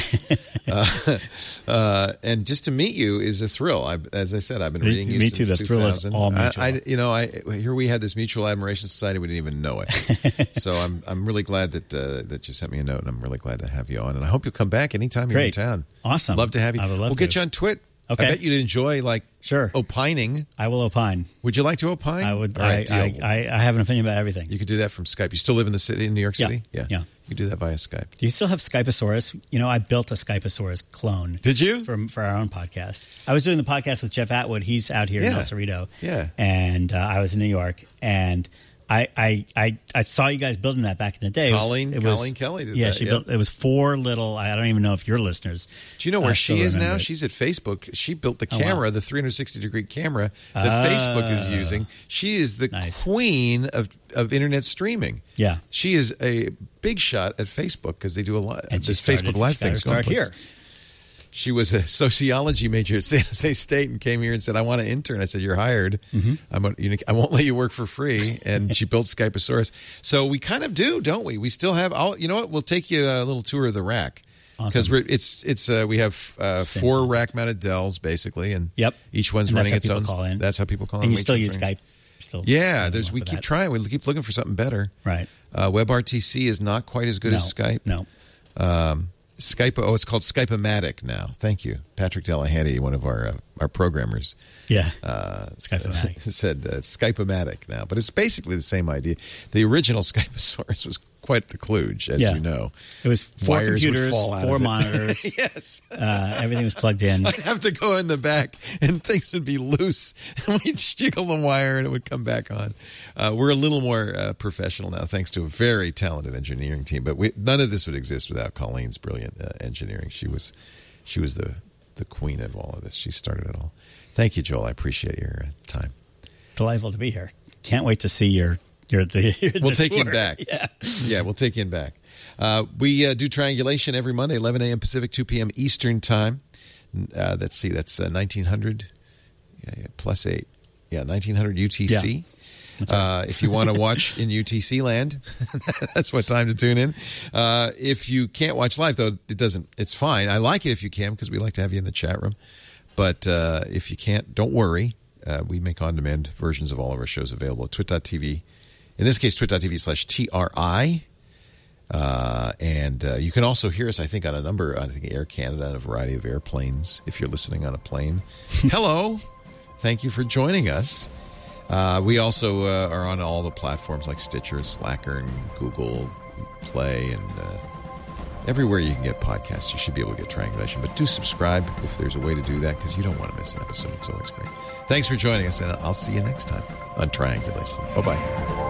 uh, uh, and just to meet you is a thrill. I, as I said, I've been Me- reading you me since too. The thrill is two thousand. all I, mutual. I, you know, I here we had this mutual admiration society. We didn't even know it. So I'm I'm really glad that uh, that you sent me a note, and I'm really glad to have you on. And I hope you'll come back anytime you're Great. in town. Awesome. Love to have you. I would love we'll get to. you on Twit. Okay. I bet you'd enjoy like Sure. opining. I will opine. Would you like to opine? I would. All right, I, deal. I, I, I have an opinion about everything. You could do that from Skype. You still live in the city, in New York Yeah. City? Yeah. You could do that via Skype. Do you still have Skyposaurus? You know, I built a Skyposaurus clone. Did you? For, for our own podcast. I was doing the podcast with Jeff Atwood. He's out here in Yeah. El Cerrito. Yeah. And uh, I was in New York. And I, I, I, I saw you guys building that back in the day. It was- Colleen, it was, Colleen Kelly did yeah, that. she yeah. built. It was four little. I don't even know if your listeners. Do you know where uh, she still is now? remember it. She's at Facebook. She built the Oh, wow. camera, the three sixty degree camera that Ah. Facebook is using. She is the Nice. queen of, of internet streaming. Yeah. She is a big shot at Facebook because they do a lot. And she this started- Facebook Live she got her thing's going start here. places. She was a sociology major at San Jose State and came here and said, I want to intern. I said, you're hired. Mm-hmm. I'm a, you, I won't let you work for free. And she built Skyposaurus. So we kind of do, don't we? We still have, all. You know what? We'll take you a little tour of the rack. Because Awesome. we're it's it's uh, we have uh, four rack mounted Dells basically, and Yep. each one's And that's running how its people own. call in. That's how people call in. And you We still keep use trying- Skype. Still Yeah, using there's one we for keep that. trying. We keep looking for something better. Right. Uh, WebRTC is not quite as good no, as Skype. No. Um, Skype. Oh, it's called Skype-O-Matic now. Thank you, Patrick Delahanty, one of our uh, our programmers. Yeah. Uh, Skype-O-Matic. said uh, Skype-O-Matic now, but it's basically the same idea. The original Skyposaurus was quite the kludge, as Yeah. you know. It was four Wires would computers, fall out four of it. monitors. Yes. Uh, everything was plugged in. I'd have to go in the back and things would be loose and we'd jiggle the wire and it would come back on. Uh, we're a little more uh, professional now thanks to a very talented engineering team, but we, none of this would exist without Colleen's brilliant uh, engineering. She was she was the, the queen of all of this. She started it all. Thank you, Joel. I appreciate your uh, time. Delightful to be here. Can't wait to see your your the. Your, We'll the take you tour. back. Yeah. Yeah, we'll take you back. Uh, we uh, do triangulation every Monday, eleven a.m. Pacific, two p.m. Eastern time. Uh, let's see, that's uh, nineteen hundred yeah, yeah, plus eight. Yeah, nineteen hundred U T C. Yeah. Uh, if you want to watch in U T C land, that's what time to tune in. Uh, if you can't watch live, though, it doesn't. It's fine. I like it if you can because we like to have you in the chat room. But uh, if you can't, don't worry. Uh, we make on-demand versions of all of our shows available at twit dot t v. In this case, twit dot t v slash T R I. Uh, and uh, you can also hear us, I think, on a number, I think Air Canada and a variety of airplanes if you're listening on a plane. Hello. Thank you for joining us. Uh, we also uh, are on all the platforms like Stitcher, Slacker, and Google Play, and uh, everywhere you can get podcasts. You should be able to get Triangulation. But do subscribe if there's a way to do that because you don't want to miss an episode. It's always great. Thanks for joining us, and I'll see you next time on Triangulation. Bye-bye.